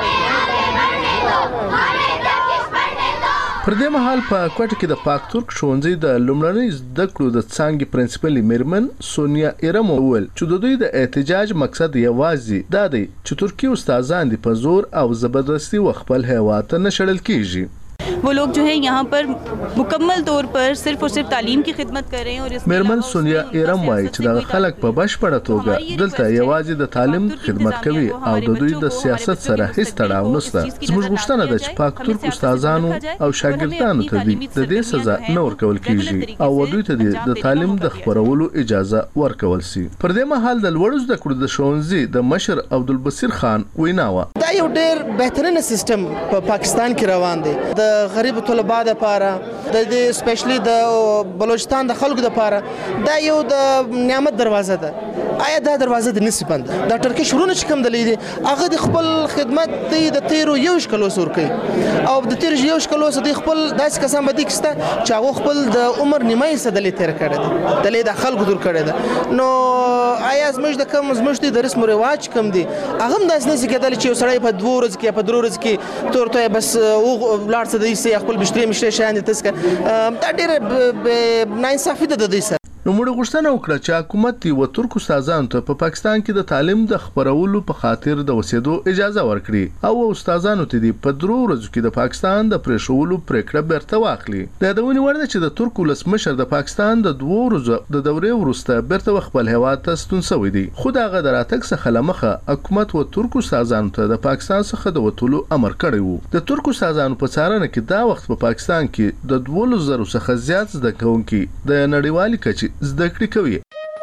I: پر دې مهال په کوټه کې د پاک ترک ښوونځي د لومړنۍ زده کړو د څانګې پرنسپل میرمن سونیا ایرم وویل چې د دوی د احتجاج مقصد یوازې دا دی چې ترکی استادان دي په زور او زبردستی خپل هیواد ته نشړل کیږي.
K: वो लोग जो है यहाँ पर मुकम्मल तौर पर सिर्फ और सिर्फ तालीम की खिदमत कर रहे हैं और
I: मेरमन सोनिया एरम वाई چې د خلک په بشپړه توګه دلته یوازې د تعلیم خدمت کوي او د دوی د سیاست سره هیڅ تړاو نشته. زموږ غوښتنه ده چې پاک ترک استادانو او شاګردانو ته د دې سزا نه ورکول کیږي او دوی ته د تعلیم د خبرولو اجازه ورکول شي. پر دې مهال د لوړ زده کړو د ښوونځي د مشر عبدالبصیر خان ویناوه
M: دا یو ډېر بهترین سیستم په پاکستان کې روان دی. د غریب طلبه لپاره د سپیشلی د بلوچستان د خلکو لپاره دا یو د نعمت دروازه ده. آیا دا دروازه د نسی بند دا ترکی شروع چې کوم دلی دي هغه د خپل خدمت د تیرو یو شکلو سور کوي او د تیر یو شکلو د خپل داسې کسان باندې کسته چې هغه خپل د عمر نیمه حصہ دلی تیر کړي دلی د خلکو دور کړي ده. نو آیا زموږ د کوم زموږ د رسم او رواج کوم دي هغه هم داسې نسی کېدل چې یو سړی په 2 ورځې کې په 3 ورځې کې تورته بس لاړ څه دی خپل بشتري مشته شاند تسکه دا ډېر ناانصافي ده د دې سره.
I: نو موږ غوښتنه وکړه چې حکومت و ترک استادانو ته په پاکستان کې د تعلیم د خبرولو په خاطر د وسیدو اجازه ورکړي او استادانو ته په 3 ورځو کې د پاکستان د پریښولو پریکړه بیرته واخلي. د یادونې وړ ده چې د ترک ولسمشر د پاکستان د 2 ورځو د دورې وروسته بیرته خپل هیواد ته ستون شوی دی. خو دغه دراتک څخه لمخه حکومت و ترک استادانو ته د پاکستان څخه د وټولو امر کړی وو. د ترک استادانو په څارنه کې دا وخت په پاکستان کې د 12,000 څخه زیات زده کوونکي د نړیوالي کچې زده کړې کوي.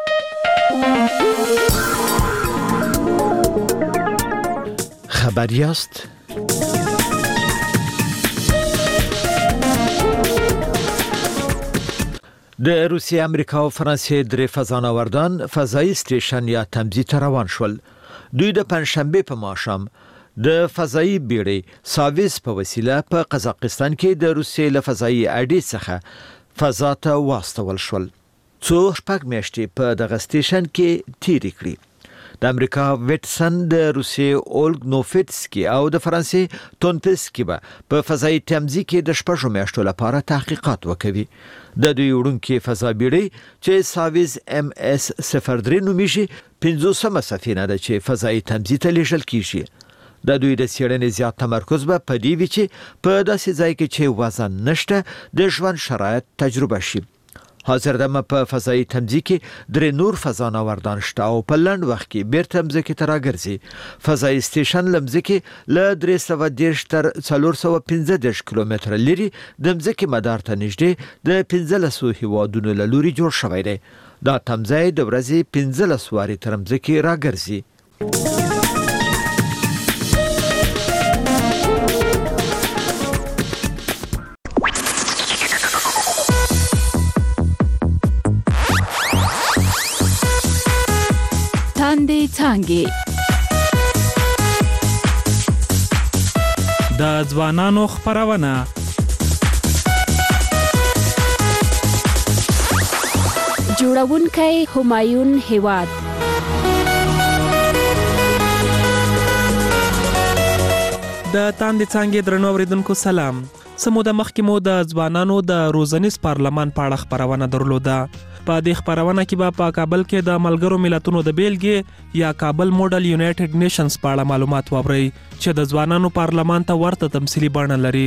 X: خبریاست د روسیې، امریکا او فرانسې درې فضانوردان فضایي سټیشن یا تمځي ته روان شول. دوی د پنځشنبه په ماښام د فضایي بیړۍ ساویز په وسیله په قزاقستان کې د روسیې له فضایي اډې څخه فضا ته واستول شول. څو شپږ میاشتې په دغه سټیشن کې تیرې کړې. د امریکا ویټسن، د روسیې اولګ نوفیټسکي او د فرانسې تونپسکي به په فضایي تمځي کې د 6 میاشتو لپاره تحقیقات وکوي. د دوی وړونکي فضا بیړۍ چې ساویز MS-03 نومیږي 50مه سفینه ده چې فضایي تمځي ته لیږل کیږي. د دوی د څېړنې زیات تمرکز به په دې وي چې په داسې ځای کې چې وزن نشته د ژوند شرایط تجربه شي. حاضر دمه په فضایي تمځي کې 3 نور فضانوردان شته او په لنډ وخت کې بیرته مځکې ته راګرځي. فضایي سټیشن له مځکې له 330 تر 415 کیلومتره لري د مځکې مدار ته نږدې د 15 هیوادونو له لوري جوړ شوی دی. دا تمځای د ورځې 15 وارې تر مځکې راګرځي.
Y: څانګې د ځوانانو خبرونه
Z: جوړونکی همایون هیواد.
Y: د تاندې څانګې درنو اوریدونکو سلام. سمو د مخکې مو د ځوانانو د روزنیز پارلمان په اړه خبرونه درلوده. په دې خبرونه کې به په کابل کې د ملګرو ملتونو د بیلګې یا کابل موډل یونایټډ نیشنز په اړه معلومات واورئ چې د ځوانانو پارلمان ته ورته تمثيلي بڼه لري.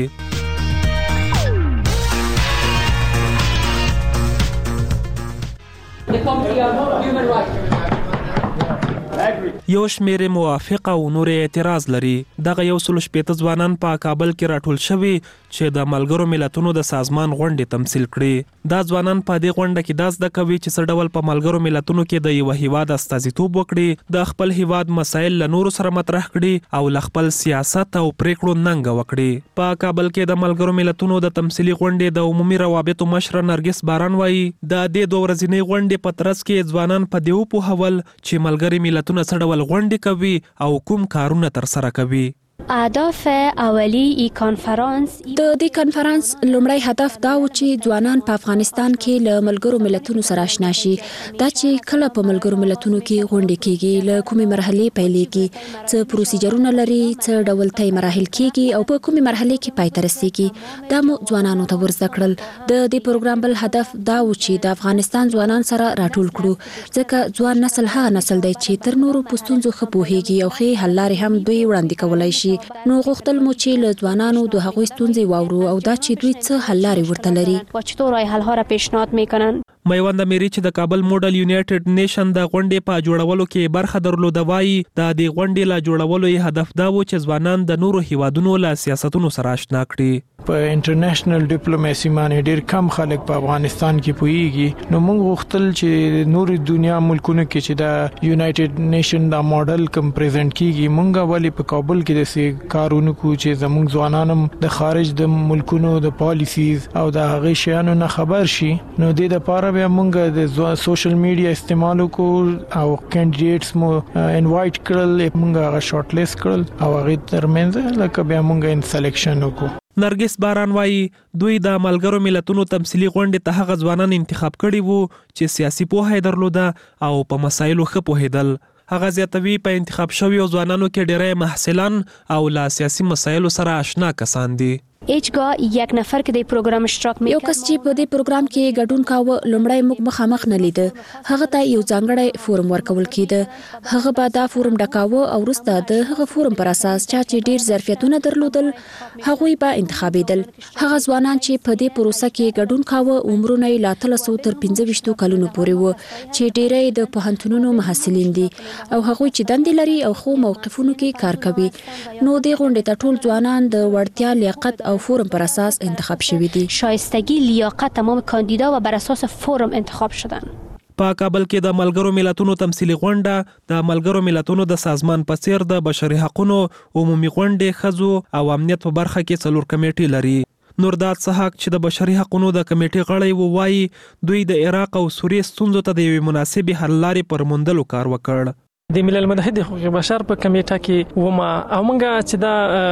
Y: یو شمېر موافق او نور اعتراض لري. دغه 160 ځوانان په کابل کې راټول شوي چې د ملګرو ملتونو د سازمان غونډې تمثيل کړي. دا ځوانان په دې غونډه کې داس د کوي چې څه ډول په ملګرو ملتونو کې د یو هیواد استازیتوب وکړي، د خپل هیواد مسایل له نورو سره مطرح کړي او ل خپل سیاست او پریکړو ننګ وکړي. په کابل کې د ملګرو ملتونو د تمثيلي غونډې د عمومي روابطو مشر نرګس باران وایي د دې 2 ورځې غونډې په ترڅ کې ځوانان په دیو په حوال چې ملګری ملتونه څه ډول غونډې کوي او کوم کارونه تر سره کوي.
Z: اهداف اولی ای کانفرنس د دې کانفرنس لومړی هدف دا و چې ځوانان په افغانستان کې له ملګرو ملتونو سره آشنا شي. دا چې کله په ملګرو ملتونو کې غونډې کیږي له کومې مرحلې پیلېږي، څه پروسیجرونه لري، څه ډول طی مراحل کیږي او په کومې مرحلې کې پای ته رسیږي. دا مو ځوانانو ته ورزده کړل. د دې پروګرام بل هدف دا و چې د افغانستان ځوانان سره راټول کړو، ځکه ځوان نسل هغه نسل دی چې تر نورو پښتونځو ښه پوهیږي او ښې حل لارې هم دوی وړاندې کولای شي. نو غوښتل مو چې له ځوانانو د هغوی ستونزې واورو او دا چې دوی څه حل لارې ورته لري. چطور راه حل ها را پیشنهاد میکنن.
Y: میوند میری چې د کابل موډل یونایټډ نیشن د غونډې په جوړولو کې برخه درلوده وایي د دې غونډې لا جوړولو یې هدف دا و چې ځوانان د نورو هیوادونو له سیاستونو سره آشنا کړي.
F: په انټرنیشنل ډیپلوماسي باندې ډېر کم خلک په افغانستان کې پوهیږي. نو موږ غوښتل چې نور دنیا ملکونو کې چې د یونایټډ نیشن دا ماډل کوم پریزنټ کیږي، موږ ولې په کابل کې د سي کارونو کو چې زموږ ځوانانم د خارج د ملکونو د پالیسیز او د هغه شیانو نه خبر شي. نو د لپاره بیا موږ د سوشل میډیا استعمال کو او کینډیډیټس مو انوایټ کړل، موږ هغه شارټ لیست کړل او هغه ترمنځ لکه بیا موږ ان سلیکشن وکړو.
Y: نرګس باران وایي دوی د ملګرو ملتونو تمثيلي غونډې ته هغه ځوانان انتخاب کړي وو چې سیاسي پوهه درلوده او په مسایلو ښه پوهیدل. هغه زیاتوي په انتخاب شویو ځوانانو کې ډېری محصلان او لا سیاسي مسایلو سره آشنا کسان دي.
Z: هیڅگاه یک نفر کې د پروګرام اشتراک یو کس چې په دې پروګرام کې ګډون کاوه لومړی موږ مخامخ نه لیده، هغه ته یو ځانګړی فورم ورکول کېده. هغه به دا فورم ډکاوه او وروسته د هغه فورم پر اساس چې ډیر ظرفیتونه درلودل هغوی به انتخابېدل. هغه ځوانان چې په دې پروسه کې ګډون کاوه عمرونه یې لا 300 تر 25 کلونو پورې وو چې ډیری د پوهنتونونو محصلین دي او هغوی چې دندې لري او خو موقفونو کې کار کوي. نو د غونډې ته ټول ځوانان د وړتیا، لیاقت او فورم پر اساس انتخاب شوی دي. شایستگی، لیاقت تمام کاندیدا و بر اساس فورم انتخاب شدن.
Y: په کابل کې د ملګرو ملتونو تمثيلي غونډه د ملګرو ملتونو د سازمان په څیر د بشري حقوقو عمومي غونډې، خزو او امنیت په برخه کې 4 کمیټې لري. نورداد صحاق چې د بشري حقوقو د کمیټې غړی وایي دوی د عراق او سوریې ستونزو ته د یوې مناسبې حل لارې پر موندلو کار وکړ.
G: د ملل متحد حقوق بشر په کمیټه کې ومه او موږ چې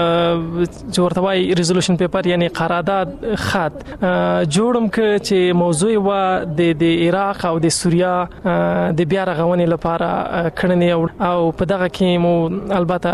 G: دا جوړتوي ریزولوشن پیپر یعنی قرارداد خط جوړم ک چې موضوع و د عراق او د سوریا د بیا رغونې لپاره کړنې او په دغه کې مو البته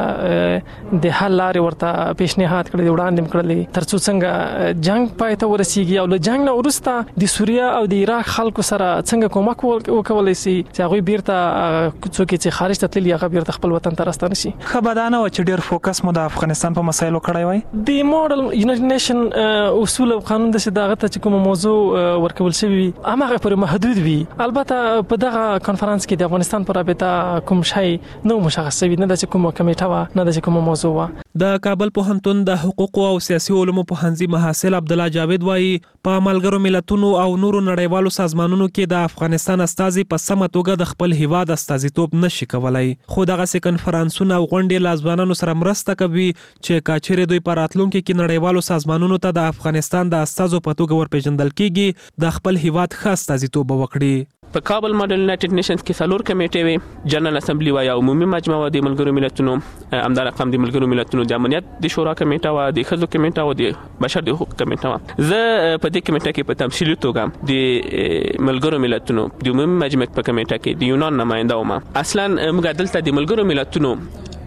G: د حل لارې ورته پیشنهاد کړې وړاندې کړلې ترڅو څنګه جنگ پای ته ورسیږي او له جنگ نه وروسته د سوریا او د عراق خلکو سره څنګه کومک وکولای شي چې هغه بیرته څوک چې خارج ته تللی هغه بیرته خپل وطن ته راستانه شي.
Y: خبردانه و چې ډیر فوکس مو د افغانستان په مسایلو کړی وای.
G: د موډل یونایټډ نیشن اصول او قانون د دغه ته چې کوم موضوع ورکول شوی هغه پر محدود وي. البته په دغه کانفرنس کې د افغانستان پر رابطه کوم شی نو مشخص شوی نه د کوم کمیټه و نه د کوم موضوع و.
Y: د کابل پوهنتون د حقوق او سیاسي علومو پوهنځي محصل عبد الله جاوید وایي په ملګرو ملتونو او نورو نړیوالو سازمانونو کې د افغانستان استازي په سمه توګه د خپل هیواد استازیتوب نشي کولای. خو دغه سي کنفرانسونه او غونډې له ځوانانو سره مرسته کوي چې کاچېره دوی په راتلونکي کې نړیوالو سازمانونو ته د افغانستان د استازو په توګه ورپېژندل کیږي د خپل هیواد ښه استازیتوب وکړي.
N: په کابل ماډل یونایټډ نیشنز کې 4 کمیټې وي، جنرال اسمبلی و یا عمومي مجمع و د ملګرو ملتونو، همدار رقم د ملګرو ملتونو د امنیت د شورا کمیټه و د ښځو کمیټه و د بشر د حقوق کمیټه و. زه په دې کمیټه کې په تمثيلي توګه د ملګرو ملتونو د عمومي مجمع په کمیټه کې د یونان نماینده وم. اصلا موږ دلته د ملګرو ملتونو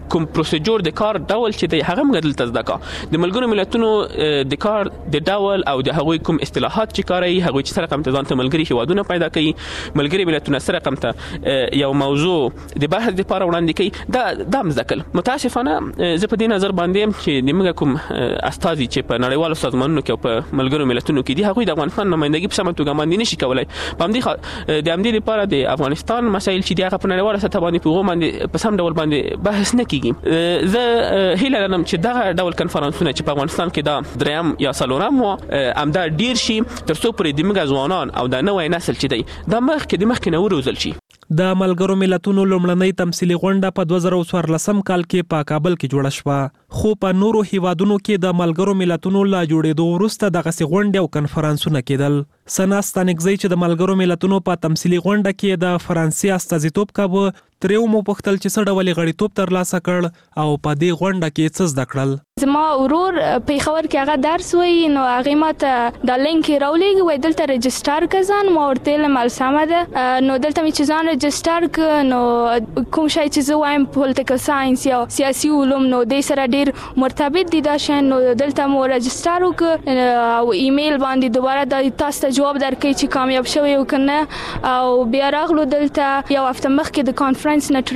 N: کوم پروسیجر د کار ډول چې د هغه موږ دلته زده کا د ملګرو ملتونو د کار د ډول او د هغوی کوم اصطلاحات چې کاروي هغوی چې سره کوم ځان ته ملګری هیوادونه پیدا کوي ملګري ملتونه سره کوم ته یو موضوع د بحث لپاره وړاندې کوي دا مزکل متاسفانه زه په دې نظر باندې چې د موږ کوم استازي چې په نړیوالو سازمانونو کې او په ملګرو ملتونو کې دي هغوی د افغانستان نمائندګي په سمه توګه باندې نشي کولای په همدې لپاره د افغانستان مسایل چې د هغه په نړیواله سطح باندې په باندې په سم ډول باندې بحث نه کیږي زه هیله لرم چې دغه ډول کنفرانسونه چې په افغانستان کې دا دریم یا څلورم امدا ډیر شي ترڅو پرې د موږ ځوانان او د نوې نسل چې دی د مخکې نه وروزل شي
Y: د ملګرو ملتونو لومړنۍ تمثيلي غونډه په 2014 کال کې په کابل کې جوړه شوه خو په نورو هیوادونو کې د ملګرو ملتونو لا جوړېدو وروسته دغه غونډې او کنفرانسونه کېدل سنا ستانکزی چې د ملګرو ملتونو په تمثيلي غونډه کې د فرانسې استازیتوب کاوه تریو مو پختل چې څه ډول غړیتوب ترلاسه کړ او په دې غونډه کې څه زده کړل
H: زما ورور په خبر کې هغه درس وای نو هغه ماته د لینک راولېږي وای دلته رجستر کزان ما ورته مال سمه ده نو دلته می چې ځان رجستر ک نو کوم شي چې زه وایم پولیټیکل ساينس یا سیاسي علوم نو د سره ډیر مرتبط دي دا شین نو دلته مو رجستر وک او ایمیل باندې دوباره د تاسو ته جواب درکې چې کامیاب شوی او کنه او بیا راغلو دلته یو هفته مخکې د کانفرنس نه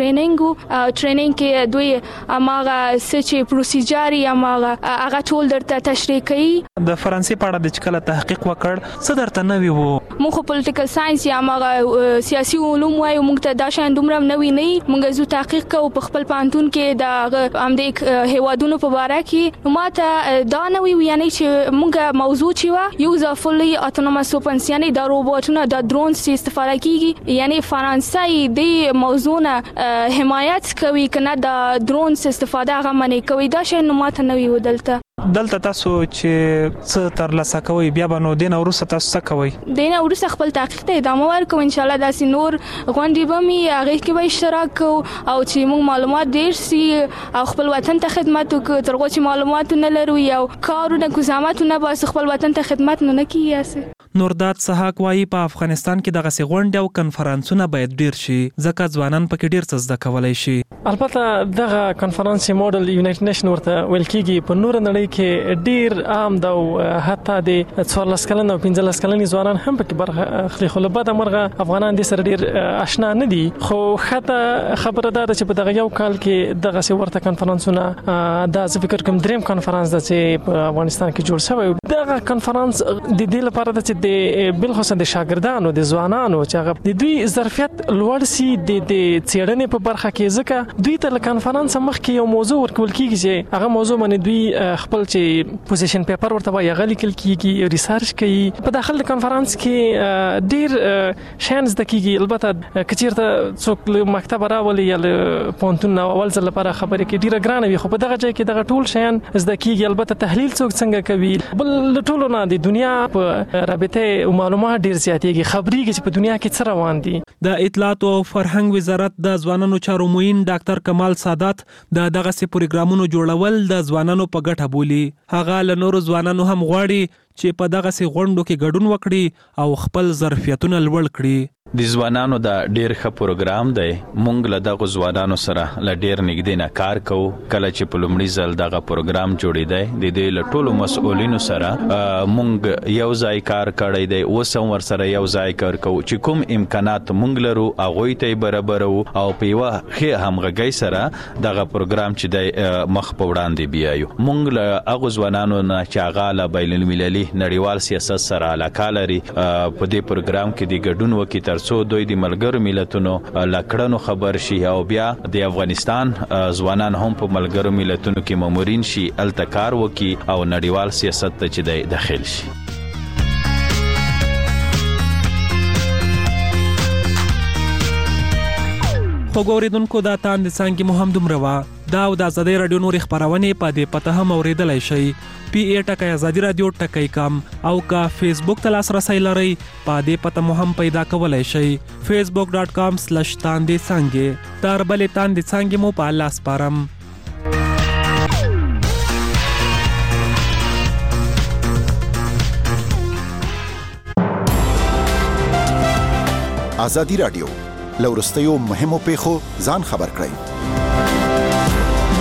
H: ټریننګ کې دوی اماغه سچ پروسیجر هغه ټول درته تشریح کوي
Y: د فرانسې په اړه د چکله تحقیق وکړ څه درته نوی وو
H: مخ پولیټیکل ساينس یا هغه سیاسي علوم وایو موږ ته دا شان دومره نوی نه موږ زو تحقیق کوو په خپل پانتون کې د امدې هیوادونو په اړه کې ماته دا نوی یعنی چې موږ موضوع چې یو ځفلي اتونومس وپنس یعنی د روبوټونو د درونز استفاده کیږي یعنی فرانسې د موضوعونه حمایت کوي کنه د درونز استفاده غو منې کوي دا شان ماته نوی ودلته
Y: دلته تاسو چې څه ترلاسه کوي بیا به نو دین ورسره تاسو څه کوي
H: دین ورسره خپل تحقیق ته ادامه ورکوم ان شاء الله داسې نور غونډې به می هغه کې به اشتراک کوو او چې موږ معلومات ډیر سي او خپل وطن ته خدمت وکړو ترغه چې معلومات نه لرو یو کارونه کوزاماتونه به خپل وطن ته خدمت نه کیږي
Y: نورداد سحاق وايي په افغانستان کې دغه غونډې او کنفرانسونه باید ډیر شي ځکه ځوانان پکې ډیر څه زده کولای شي
G: البته دغه کنفرانس موډل یونایټډ نیشن ورته ویل کیږي په نور نړۍ کې ډیر عام دا حتی د 14 کلن او 15 کلن ځوانان هم پکې برخه اخلي خو له بعده مرغه افغانان د سره ډیر آشنا نه دي خو حتی خبره ده چې په دغه یو کال کې دغه ورته کنفرانسونه د فکر کوم دریم کنفرانس د چې په افغانستان کې جوړ شوی دغه کنفرانس د دې لپاره د د بلخصوص د شاګردانو د ځوانانو چې هغه د دوی ظرفیت لوړ سي د څېړنې په برخه کې ځکه دوی ته کنفرانس مخکې یو موضوع ورکول کیږي چې هغه موضوع باندې دوی خپل چې پوزیشن پیپر ورته وایي هغه لیکل کیږي ریسرچ کوي په داخل د کنفرانس کې ډیر شانس د کیږي البته کچیرته څوک مکتب راولي یا پونتون اول ځل لپاره خبرې کې ډیره ګرانه وي خو په دغه ځای کې دغه ټول شیان زده کیږي البته تحلیل څوک څنګه کوي بل ټولو نه د دنیا په رابطه او معلومات ډیر زیاتېږي خبريږي چې په دنیا کې څه روان دي
Y: د اطلاعات او فرهنګ وزارت د ځوانانو چارو موین ډاکټر کمال سادات دغه پروګرامونو جوړول د ځوانانو په ګټه بولی هغه له نورو ځوانانو هم غواړي چې په دغه غونډو کې ګډون وکړي او خپل ظرفیتونه لوړ کړي
O: د ځوانانو د ډیر ښه پروګرام دی مونږ له دغه ځوانانو سره ل ډیر نږدې نه کار کوو کله چې په لومړي ځل دغه پروګرام جوړېدی د دې له ټولو مسؤلینو سره مونږ یو ځای کار کړی دی اوس هم ورسره یو ځای کار کوو چې کوم امکانات مونږ لرو هغوی ته برابرو او په یوه ښه همغږۍ سره دغه پروګرام چې دی مخ په وړاندې بیایو مونږ له هغو ځوانانو نه چې هغه له بین المللي نړیوال سیاست سره علاقه لري په دې پروګرام کې د ګډون وکړي ترڅو دوی د ملګرو ملتونو لکړنو خبر شي او بیا د افغانستان ځوانان هم په ملګرو ملتونو کې مامورین شي التکار وکړي او نړیوال سیاست ته چې داخل شي
Y: وګوریدونکو دا تاند څنګه مهم دومره وا دا او د ازادي رادیو نور خبرونه په دې پته هم اوریدلای شي پی ای ټکای ازادي رادیو ټکای کام او کا فیسبوک ته لاسرسي لري په دې پته مو هم پیدا کولای شي facebook.com/tandetsangye تر بلې تاندetsangye مو په لاس پارم
P: ازادي رادیو لورستیو مهمو پیښو ځان خبر کړئ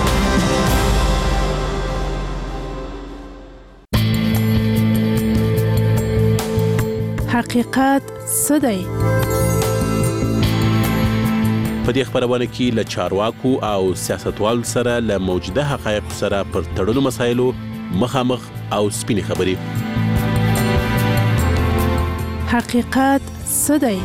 P: حقیقت څه دی؟
Q: په دې خبرونه کې له چارواکو او سیاستوالو سره له موجوده حقایق سره پر تړلو مسایلو مخامخ او سپینې خبرې.
P: حقیقت څه دی؟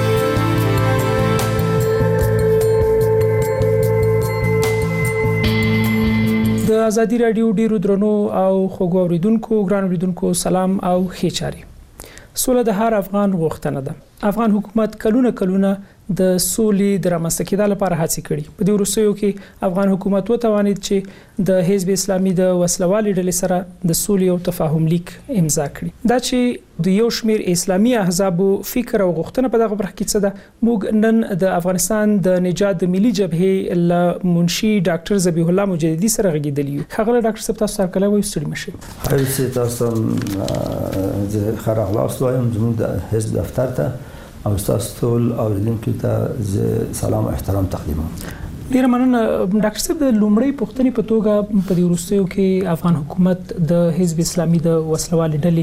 R: د ازادي رادیو ډیرو درنو او خوږو اوریدونکو ګران اوریدونکو سلام او ښه چاري. سوله د هر افغان غوښتنه ده. افغان حکومت کلونه د سولې د رامنځته کېدو لپاره هڅې کړې. په دې وروستیو کې افغان حکومت وتوانید چې د حزب اسلامي د وسلوالې ډلې سره د سولې او تفاهم لیک امضا کړي. دا چې د یو شمېر اسلامي احزابو فکر او غوښتنه په دغه برخه کې څه ده، موږ نن د افغانستان د نجات د ملي جبهې له منشي ډاکټر ذبیح الله مجددي سره غږیدلی یو. خغله ډاکټر صاحب تاسو سره کله وایو ستړي مشه.
S: هرڅه تاسو خراغلاس وایم زموږ د حزب دفتر ته او تاسو ټول اوریدونکو ته سلام او احترام تقدیموم.
R: ډیر مننه ډاکټر صاحب. د لومړی پوښتنې په توګه په دې وروستیو کې افغان حکومت د حزب اسلامي د وسلوالې ډلې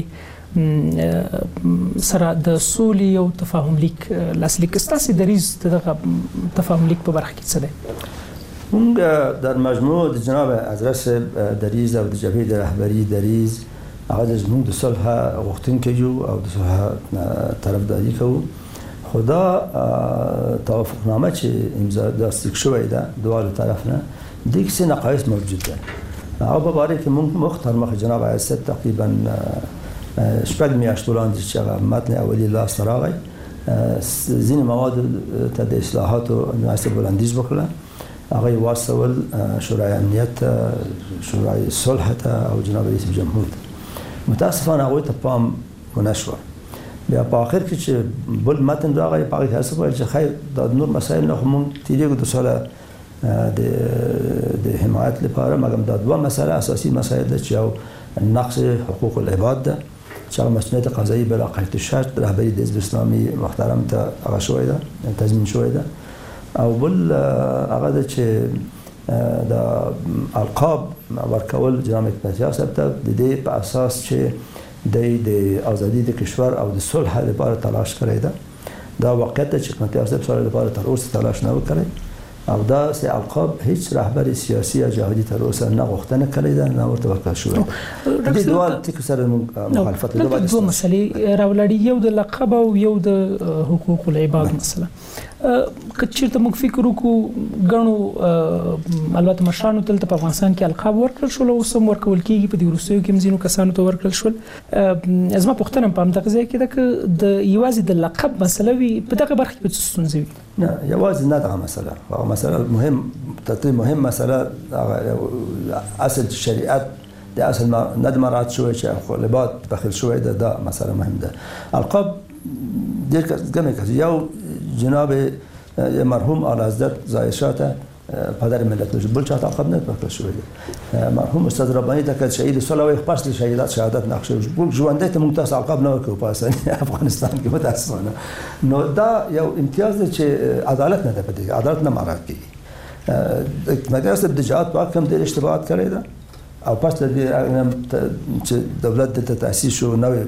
R: سره د سولې او تفاهم لیک لاسلیک ستاسو دریز دغه تفاهم لیک په برخه کې څه دی؟
S: موږ در مجموع د جناب حضرت دریز او د جبهې د رهبری دریز هغه زموږ د صلح غوښتونکو یو او د صلح طرفداري کوو. خدا توافقنامه چې امضا لاسلیک شوې ده دواړو طرف نه د کیسې نقایص موجود ده. هغه په اړه کې موږ مخ جناب حضرت تقریبا شپږ میاشتې وړاندې چې هغه متن اولی لاس راغی ځینې مواد ته د اصلاحاتو مناسب وړاندیز وکړه. هغه واصل شورای امنیت شورای صلح ته او جناب رئیس جمهور متاسفانه هغه ته پام ونشو. بیا په اخر کې چې بل متن راغی په هغه حساب چې خیر د نور مسایل نه هم تیریږي د سره د حمایت لپاره مګم دا دوه مسایل اساسي مسایل دي چې او نقص حقوق العباد ده چې مسؤلیت قضایي بلا قید شرط رهبری د حزب اسلامي محترم ته هغه شوې ده تضمین شوې ده او بل هغه چې د القاب ورکول جناب اقتصادي صاحب ته د دې په اساس چې د ازادي د کشور او د صلح لپاره تلاش کړی ده. دا واقعیت چې اقتصادي صاحب لپاره تر اوسه تلاش نه وکړي او دا سه القاب هیڅ رهبر سیاسي یا جهادي تر اوسه نه غوښتنه کړې ده نه ورته ورکړل شوې. د دوه ټکو سره مخالفت
R: لري. د دوه مسلې راولړي یو د لقب او یو د حقوق العباد مسله. کچېرته موږ فکر وکړو غنو البته مشرانو تل په افغانستان کې القاب ورکړل شو او سم ورکول کیږي په دې وروستیو کې مزینو کسانو ته ورکړل شو. ازما پوښتنه په همدغه ځای کې ده چې د یوازې د لقب مسله وي په دغه برخه کې څه ستونزې وي؟
S: نه یوازې نه دغه مسله هغه مسله مهم مسله اصل شریعت د اصل نه د مراد شوی چې خلبات داخل شوی دا مسله مهم ده. القاب ډېر کله یو جناب مرحوم اعلی حضرت ظاهر شاه ته پدر ملت بل چاته عقب نه ورکړل شوی دی. مرحوم استاد رباني ته که شهید صلی الله پس شهادت نقشه ژوندۍ ته ممتاز عقب نه ورکړو په افغانستان کې متاسفانه. نو دا یو امتیاز دی چې عدالت نه ده پدې عدالت نه مراعات کیږي. مدرسه د جهاد په کوم ډېر اشتباهات کړی ده او پس د چې دولت د تاسیس شو نوې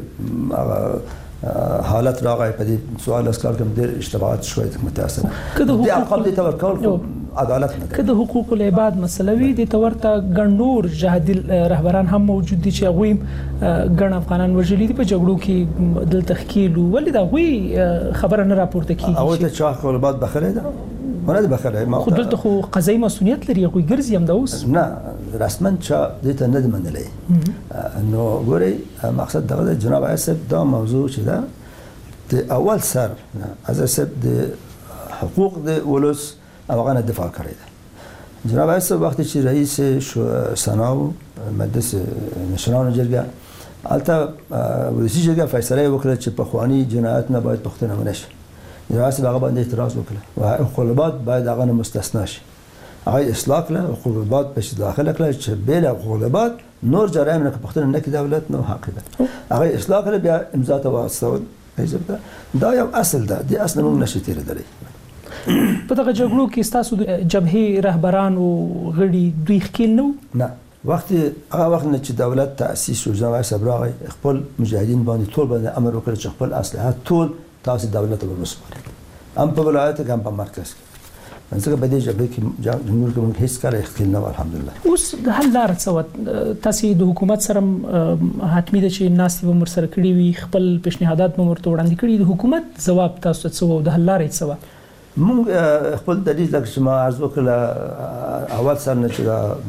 S: حالت راغی په دې سوال اسکار کوم ډېر اشتباهات شوي متاسفانه.
R: کله
S: د عقب دي تورکول عدالت نه ده.
R: کله حقوق العباد مسله وي د تورته ګڼور جهادي رهبران هم موجود دي چې غوي ګڼ افغانان وژلي دي په جګړو کې د تحقیق ولې دا غوي خبره نه راپورته کیږي.
S: او ته چې حقوق العباد بخره ده ونه ده بخره ما
R: خو دلته خو قضایي مسؤلیت لري غوي ګرځي هم دا اوس
S: نه رسما چې دې ته نه منلې. نو ګوري مقصد دغه جناب اسد دا موضوع چې ده د اول سر از د حقوق د ولس افغان دفاع کړی ده. جناب اسد وخت چې رئیس سناو مجلس مشرانو جرګه البته ولسی جرګه فیصله وکړه چې په خواني جنایت نه باید پښتنه ونشي. جناب اسد هغه باندې اعتراض وکړه او خلبات باید هغه مستثنا شي. هغه اصلاح کړه خلبات په داخله کړه چې بل خلبات نور جرایم نه پښتنه نه کې دولت نو حق ده. هغه اصلاح کړه بیا امضا ته واستول. دا یو اصل ده د اصل موږ نشي تیرېدلی.
R: په دغه جګړو کې تاسو د جبهې رهبران او غړي دوی ښکیل نو
S: نه وخت نه چې دولت تأسیس شو جناب صاحب راغی خپل مجاهدین باندې ټول باندې امر وکړ چې خپل اسلحه ټول تاسو دولت ته ورسپارئ هم په ولایت کې هم په مرکز کې ځکه په دې جبهه کې جمهور کې هیڅ کار اختلاف نه الحمدلله.
R: اوس د حل لار څه تاسو د حکومت سره حتمی ده چې ناس به مر سره کړی وي خپل پیشنهادات مو ورته وړاندې کړي د حکومت جواب تاسو څه د حل لار څه
S: مونږ خپل دلیل لکه چې ما عرض وکړه اول سر نه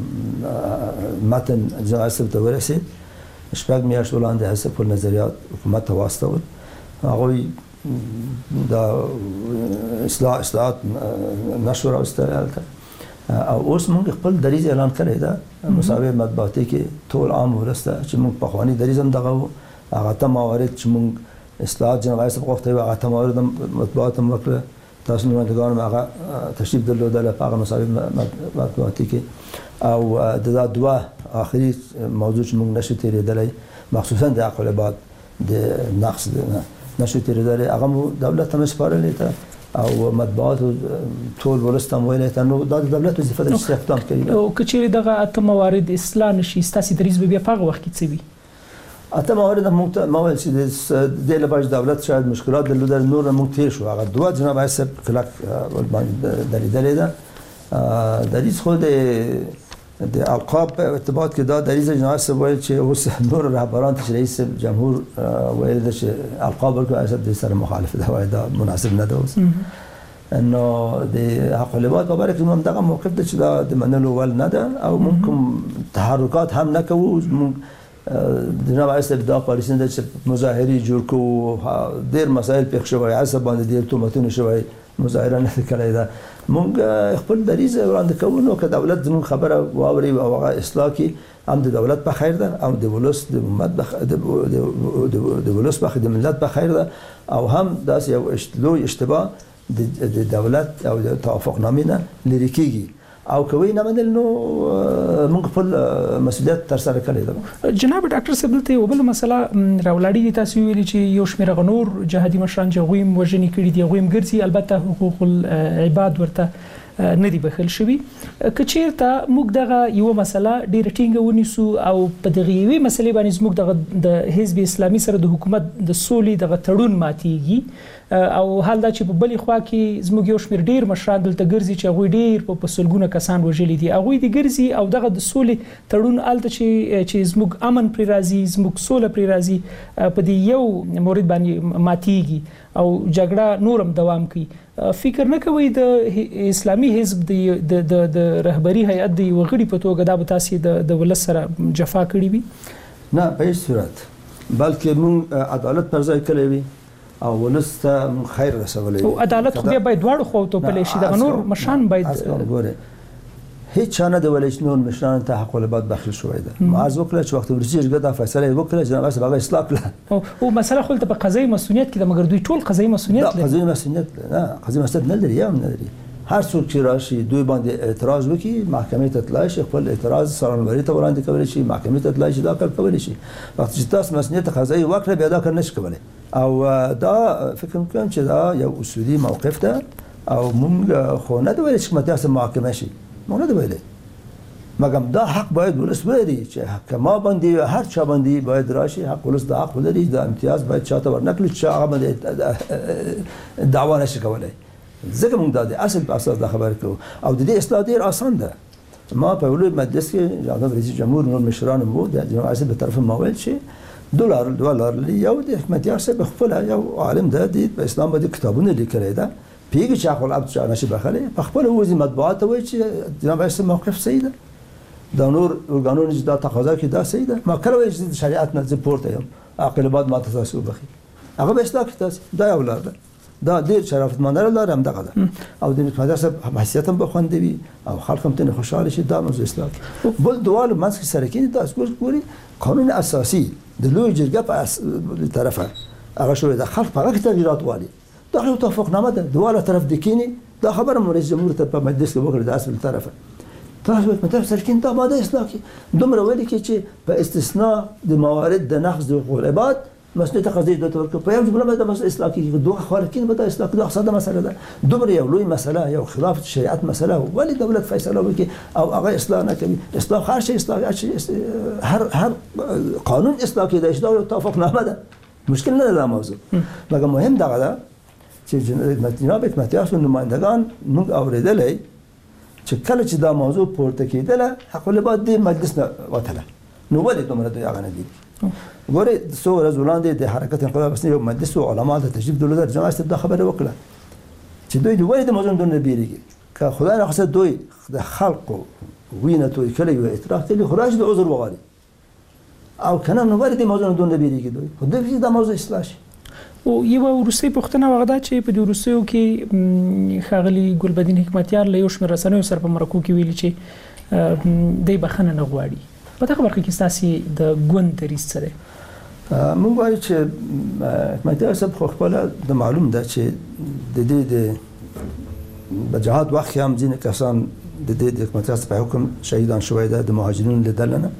S: چې متن جاسب ته ورسید شپږ میاشتې وړاندې هڅه په نظریات حکومت ته واستول هغوی دا اصلاحات نشو راوستل او اوس موږ خپل دریځ اعلان کړی دا مساوي مطبوعاتي کې ټول عام ورسته چې موږ په خواني دریځ هم دغه هغه ته موارد چې موږ اصلاحات جناب رئیس غوښتي هغه ته موارد مطبوعات هم وکړه تاسو نمائندگان هغه تشریف درلودل په هغه مساوي مطبوعاتي کې او دا دوه اخري موضوع چې موږ نشو تیرېدلی مخصوصا د عقلبات د نقص نشو تیرېدلی هغه دولت هم سپارلی ته او مطبوعات ټول ورستم ویلې ته نو د دولت وظیفه ده چې اقدام کوي
R: او کچېرې دغه اته موارد اصلاح نشي ستاسو دریځ به په هغه وخت کې څه وي
S: اته موارد ما ویل چې د لباش دولت شاید مشکلات درلوده نور موږ تیر شو هغه دوه جناب حسب کلک باندې دلیل ده دریځ خود د القاب په ارتباط کې دا دریځ جناب حسب ویل چې اوس نور رهبران چې رئیس جمهور ویل چې القاب ورکو اساس د سره مخالف ده دا مناسب نه ده اوس انه د عقلبات مبارک هم دغه موقف ده چې دا د منلو ول نه ده او ممکن تحرکات هم نه کوو جناب عاصم دا پالیسي ده چې مظاهري جوړ کو ډیر مسایل پېښ شوی عصب باندې ډیر تومتونه شوی مظاهره نه کړی دا مونږ خپل دریځ وړاندې کوو نو که دولت زموږ خبره واوري او هغه اصلاح کړي هم د دولت په خیر ده او د ولس د امت د ولس په د ملت په خیر ده او هم داسې یو لوی اشتباه د دولت او د توافقنامې نه لرې کېږي او کوي نه منل نو موږ خپل مسؤلیت تر سره کړی ده.
R: جناب ډاکټر صاحب ته یو بل مسله راولاړی تاسو ویلي چې یو شمېر غنور جهادي مشران چې غویم وژنې کړي دي غویم ګرځي البته حقوق العباد ورته نه دی بخل شوی کچیرته موږ دغه یو مسله ډیر ټینګ ونیسو او په دغه یوې مسلې باندې موږ دغه د حزب اسلامي سره د حکومت د سولې دغه تړون ماتيږي او حال دا چې په بلې خوا کې زموږ یو شمېر ډیر مشران دلته ګرځي چې هغوی ډیر په سلګونه کسان وژلي دي هغوی دي ګرځي او دغه د سولې تړون الته چې زموږ امن پرې راځي زموږ سوله پرې راځي په دې یو مورد باندې ماتيږي او جګړه نورم دوام کوي فکر نه کوي د اسلامي حزب د رهبری هیئت د وغړي په توګه دا به تاسو د ولس سره جفا کړی وي
S: نه په هیڅ صورت بلکې موږ عدالت پر ځای کړی وي او ولس ته خیر رسولی
R: او عدالت خو بیا باید دواړو خواو ته پلی شي دغه نور مشران باید
S: هیڅ چا نه د ولایت نور مشرانو ته حق العباد بخښل شوی ده معاذ وکړه چې وخت ورسیږي جرګه دا فیصله وکړه چې هغه هغه اصلاح کړه
R: او مسله خو ته په قضایي مسؤلیت کې د مګر دوی ټول قضایي مسؤلیت
S: لري قضایي مسؤلیت نه قضایي مسؤلیت نه لري یا نه لري هر څوک چې راشي دوی باندې اعتراض وکړي محکمې ته تلای شي خپل اعتراض سرانواري ته وړاندې کولی شي محکمې ته تلای شي دا کار کولی شي وخت چې تاسو مسؤلیت قضایي وکړه بیا دا کار نشي کولی او دا فکر کوم چې دا یو اصولي موقف ده او موږ خو نه دوی چې متاسف محاکمه شي موږ نه دوی مګم دا حق باید ولس ولري چې حکما باندې هر چا باندې باید راشي حق ولس دا حق ولري دا امتیاز باید چاته ورنکړي چې هغه باندې دعوا نشي کولای ځکه موږ دا د اصل په اساس دا خبر کوو او د دې اصلاح ډیر آسان ده ما په ولوي مجلس کې جناب رئیس جمهور نور مشران مو د جناب اصل په طرف مویل شي دولار یو د حکمت یار صاحب خپل یو عالم ده د اسلام باندې کتابونه لیکلي ده پیګه چې خپل عبد شاه نشي بخله په خپل وزي مطبوعات وایي چې جناب اصل موقف صحیح ده دا نور ورګانونو چې دا تقاضا کوي دا صحیح ده ما کله وایي چې شریعت نه پورته یم عقل بعد ما تاسو بخي هغه به اصلاح کړئ دا یو لار ده دا ډیر شرافت مندر لار هم دغه ده او د مدرسې حیثیت هم بخوندوي او خلک هم ته خوشاله شي دا موضوع اصلاح بل دوال منځ کې سره کې تاسو ګوري قانون اساسي د لوی جرګه په طرفه هغه شوی د خلک په هغه تغیرات والی دا یو توافقنامه ده دواله طرف د کینی دا خبره رئیس جمهور ته په مجلس کې وکړه د اصل طرفه تاسو په طرف سره کې دا ماده اصلاح کې دومره ویل کې چې په استثناء د موارد د نقض د حقوق العباد مسنه تقاضي د تور په یو جمله د مسله اصلاح کې دوه خالقین به د اصلاح دوه ساده مسله ده دومره یو لوی مسله یو خلاف شریعت مسله ولی دولت فیصله وکي او هغه اصلاح نه کوي اصلاح هر شي اصلاح هر قانون اصلاح کې د اشاره توافق نامه ده مشکل نه ده موضوع لکه مهم دغه ده چې جناب متیاس نمائندگان موږ اوریدلې چې کله چې دا موضوع پورته کېدله حق له بعد د مجلس نه وته نو ولې دومره دوی هغه نه دي ګوري څو ورځې وړاندې د حرکت انقلاب اسلامي یو مجلس او علما د تجدید دولت جماعت د خبره وکړه چې دوی د ولې د موضوع نه بیریږي که خدای نه خصه دوی د خلق وینه توي کله یو اعتراف کوي خراج د عذر وغالي او کنه نو ولې د موضوع نه بیریږي دوی خو دوی د موضوع اصلاح شي
R: او یو روسي پښتنه وغدا چې په د روسیو کې خاغلی ګلبدین حکمتیار له یو شمېر رسنیو سره په مرکو کې ویلي چې د بخنه نه غواړي په دغه برخه کې ستاسو د ګوند دریځ څه دی
S: مونږ وایو چې حکمتیار صاحب خو خپل د معلوم ده چې د دې د بجهاد وخت هم ځینې کسان د دې د حکمتیار صاحب په حکم شهیدان شوی ده د مهاجرینو لیدلنه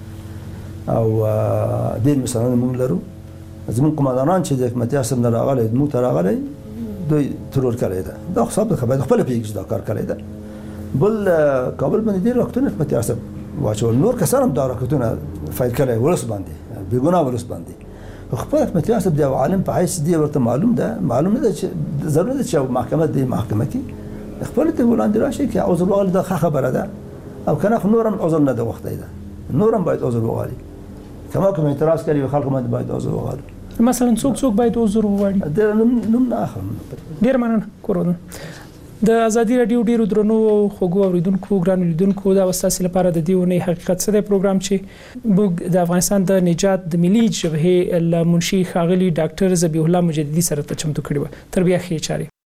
S: او ډېر مثالونه مونږ لرو زموږ قومندانان چې د حکمتیار صاحب نه راغلي موږ ته راغلي دوی ترور کړی ده دا خو صاحب خبره خپل پیګ دا کار کړی ده بل کابل باندې ډېر وختونه حکمتیار صاحب واچول نور کسان هم دا راکټونه فایل کړي ورس باندې بیګونه ورس باندې خپل حکمتیار صاحب د عالم په حیث دی ورته معلوم ده چې ضرورت ده چې محکمه دی محکمه کې خپل ته وړاندې راشي چې عذر وغواړي دا خبره ده او کنه نور هم عذر نه ده وخت ده نور هم باید عذر وغواړي کما کوم اعتراض کوي خلک باندې باید عذر وغواړي
R: مثلا څوک باید عذر وغواړي
S: د نوم نه اخلم
R: ډیر مننه کورونه د ازادي رادیو ډیرو درنو خوګو اوریدونکو ګران لیدونکو دا وساسي لپاره د دیونه حقیقت څه د پروګرام چې موږ د افغانستان د نجات د ملي جبهه منشي خاغلی ډاکټر ذبیح الله مجددي سره ته چمتو کړی و تر بیا خې چاري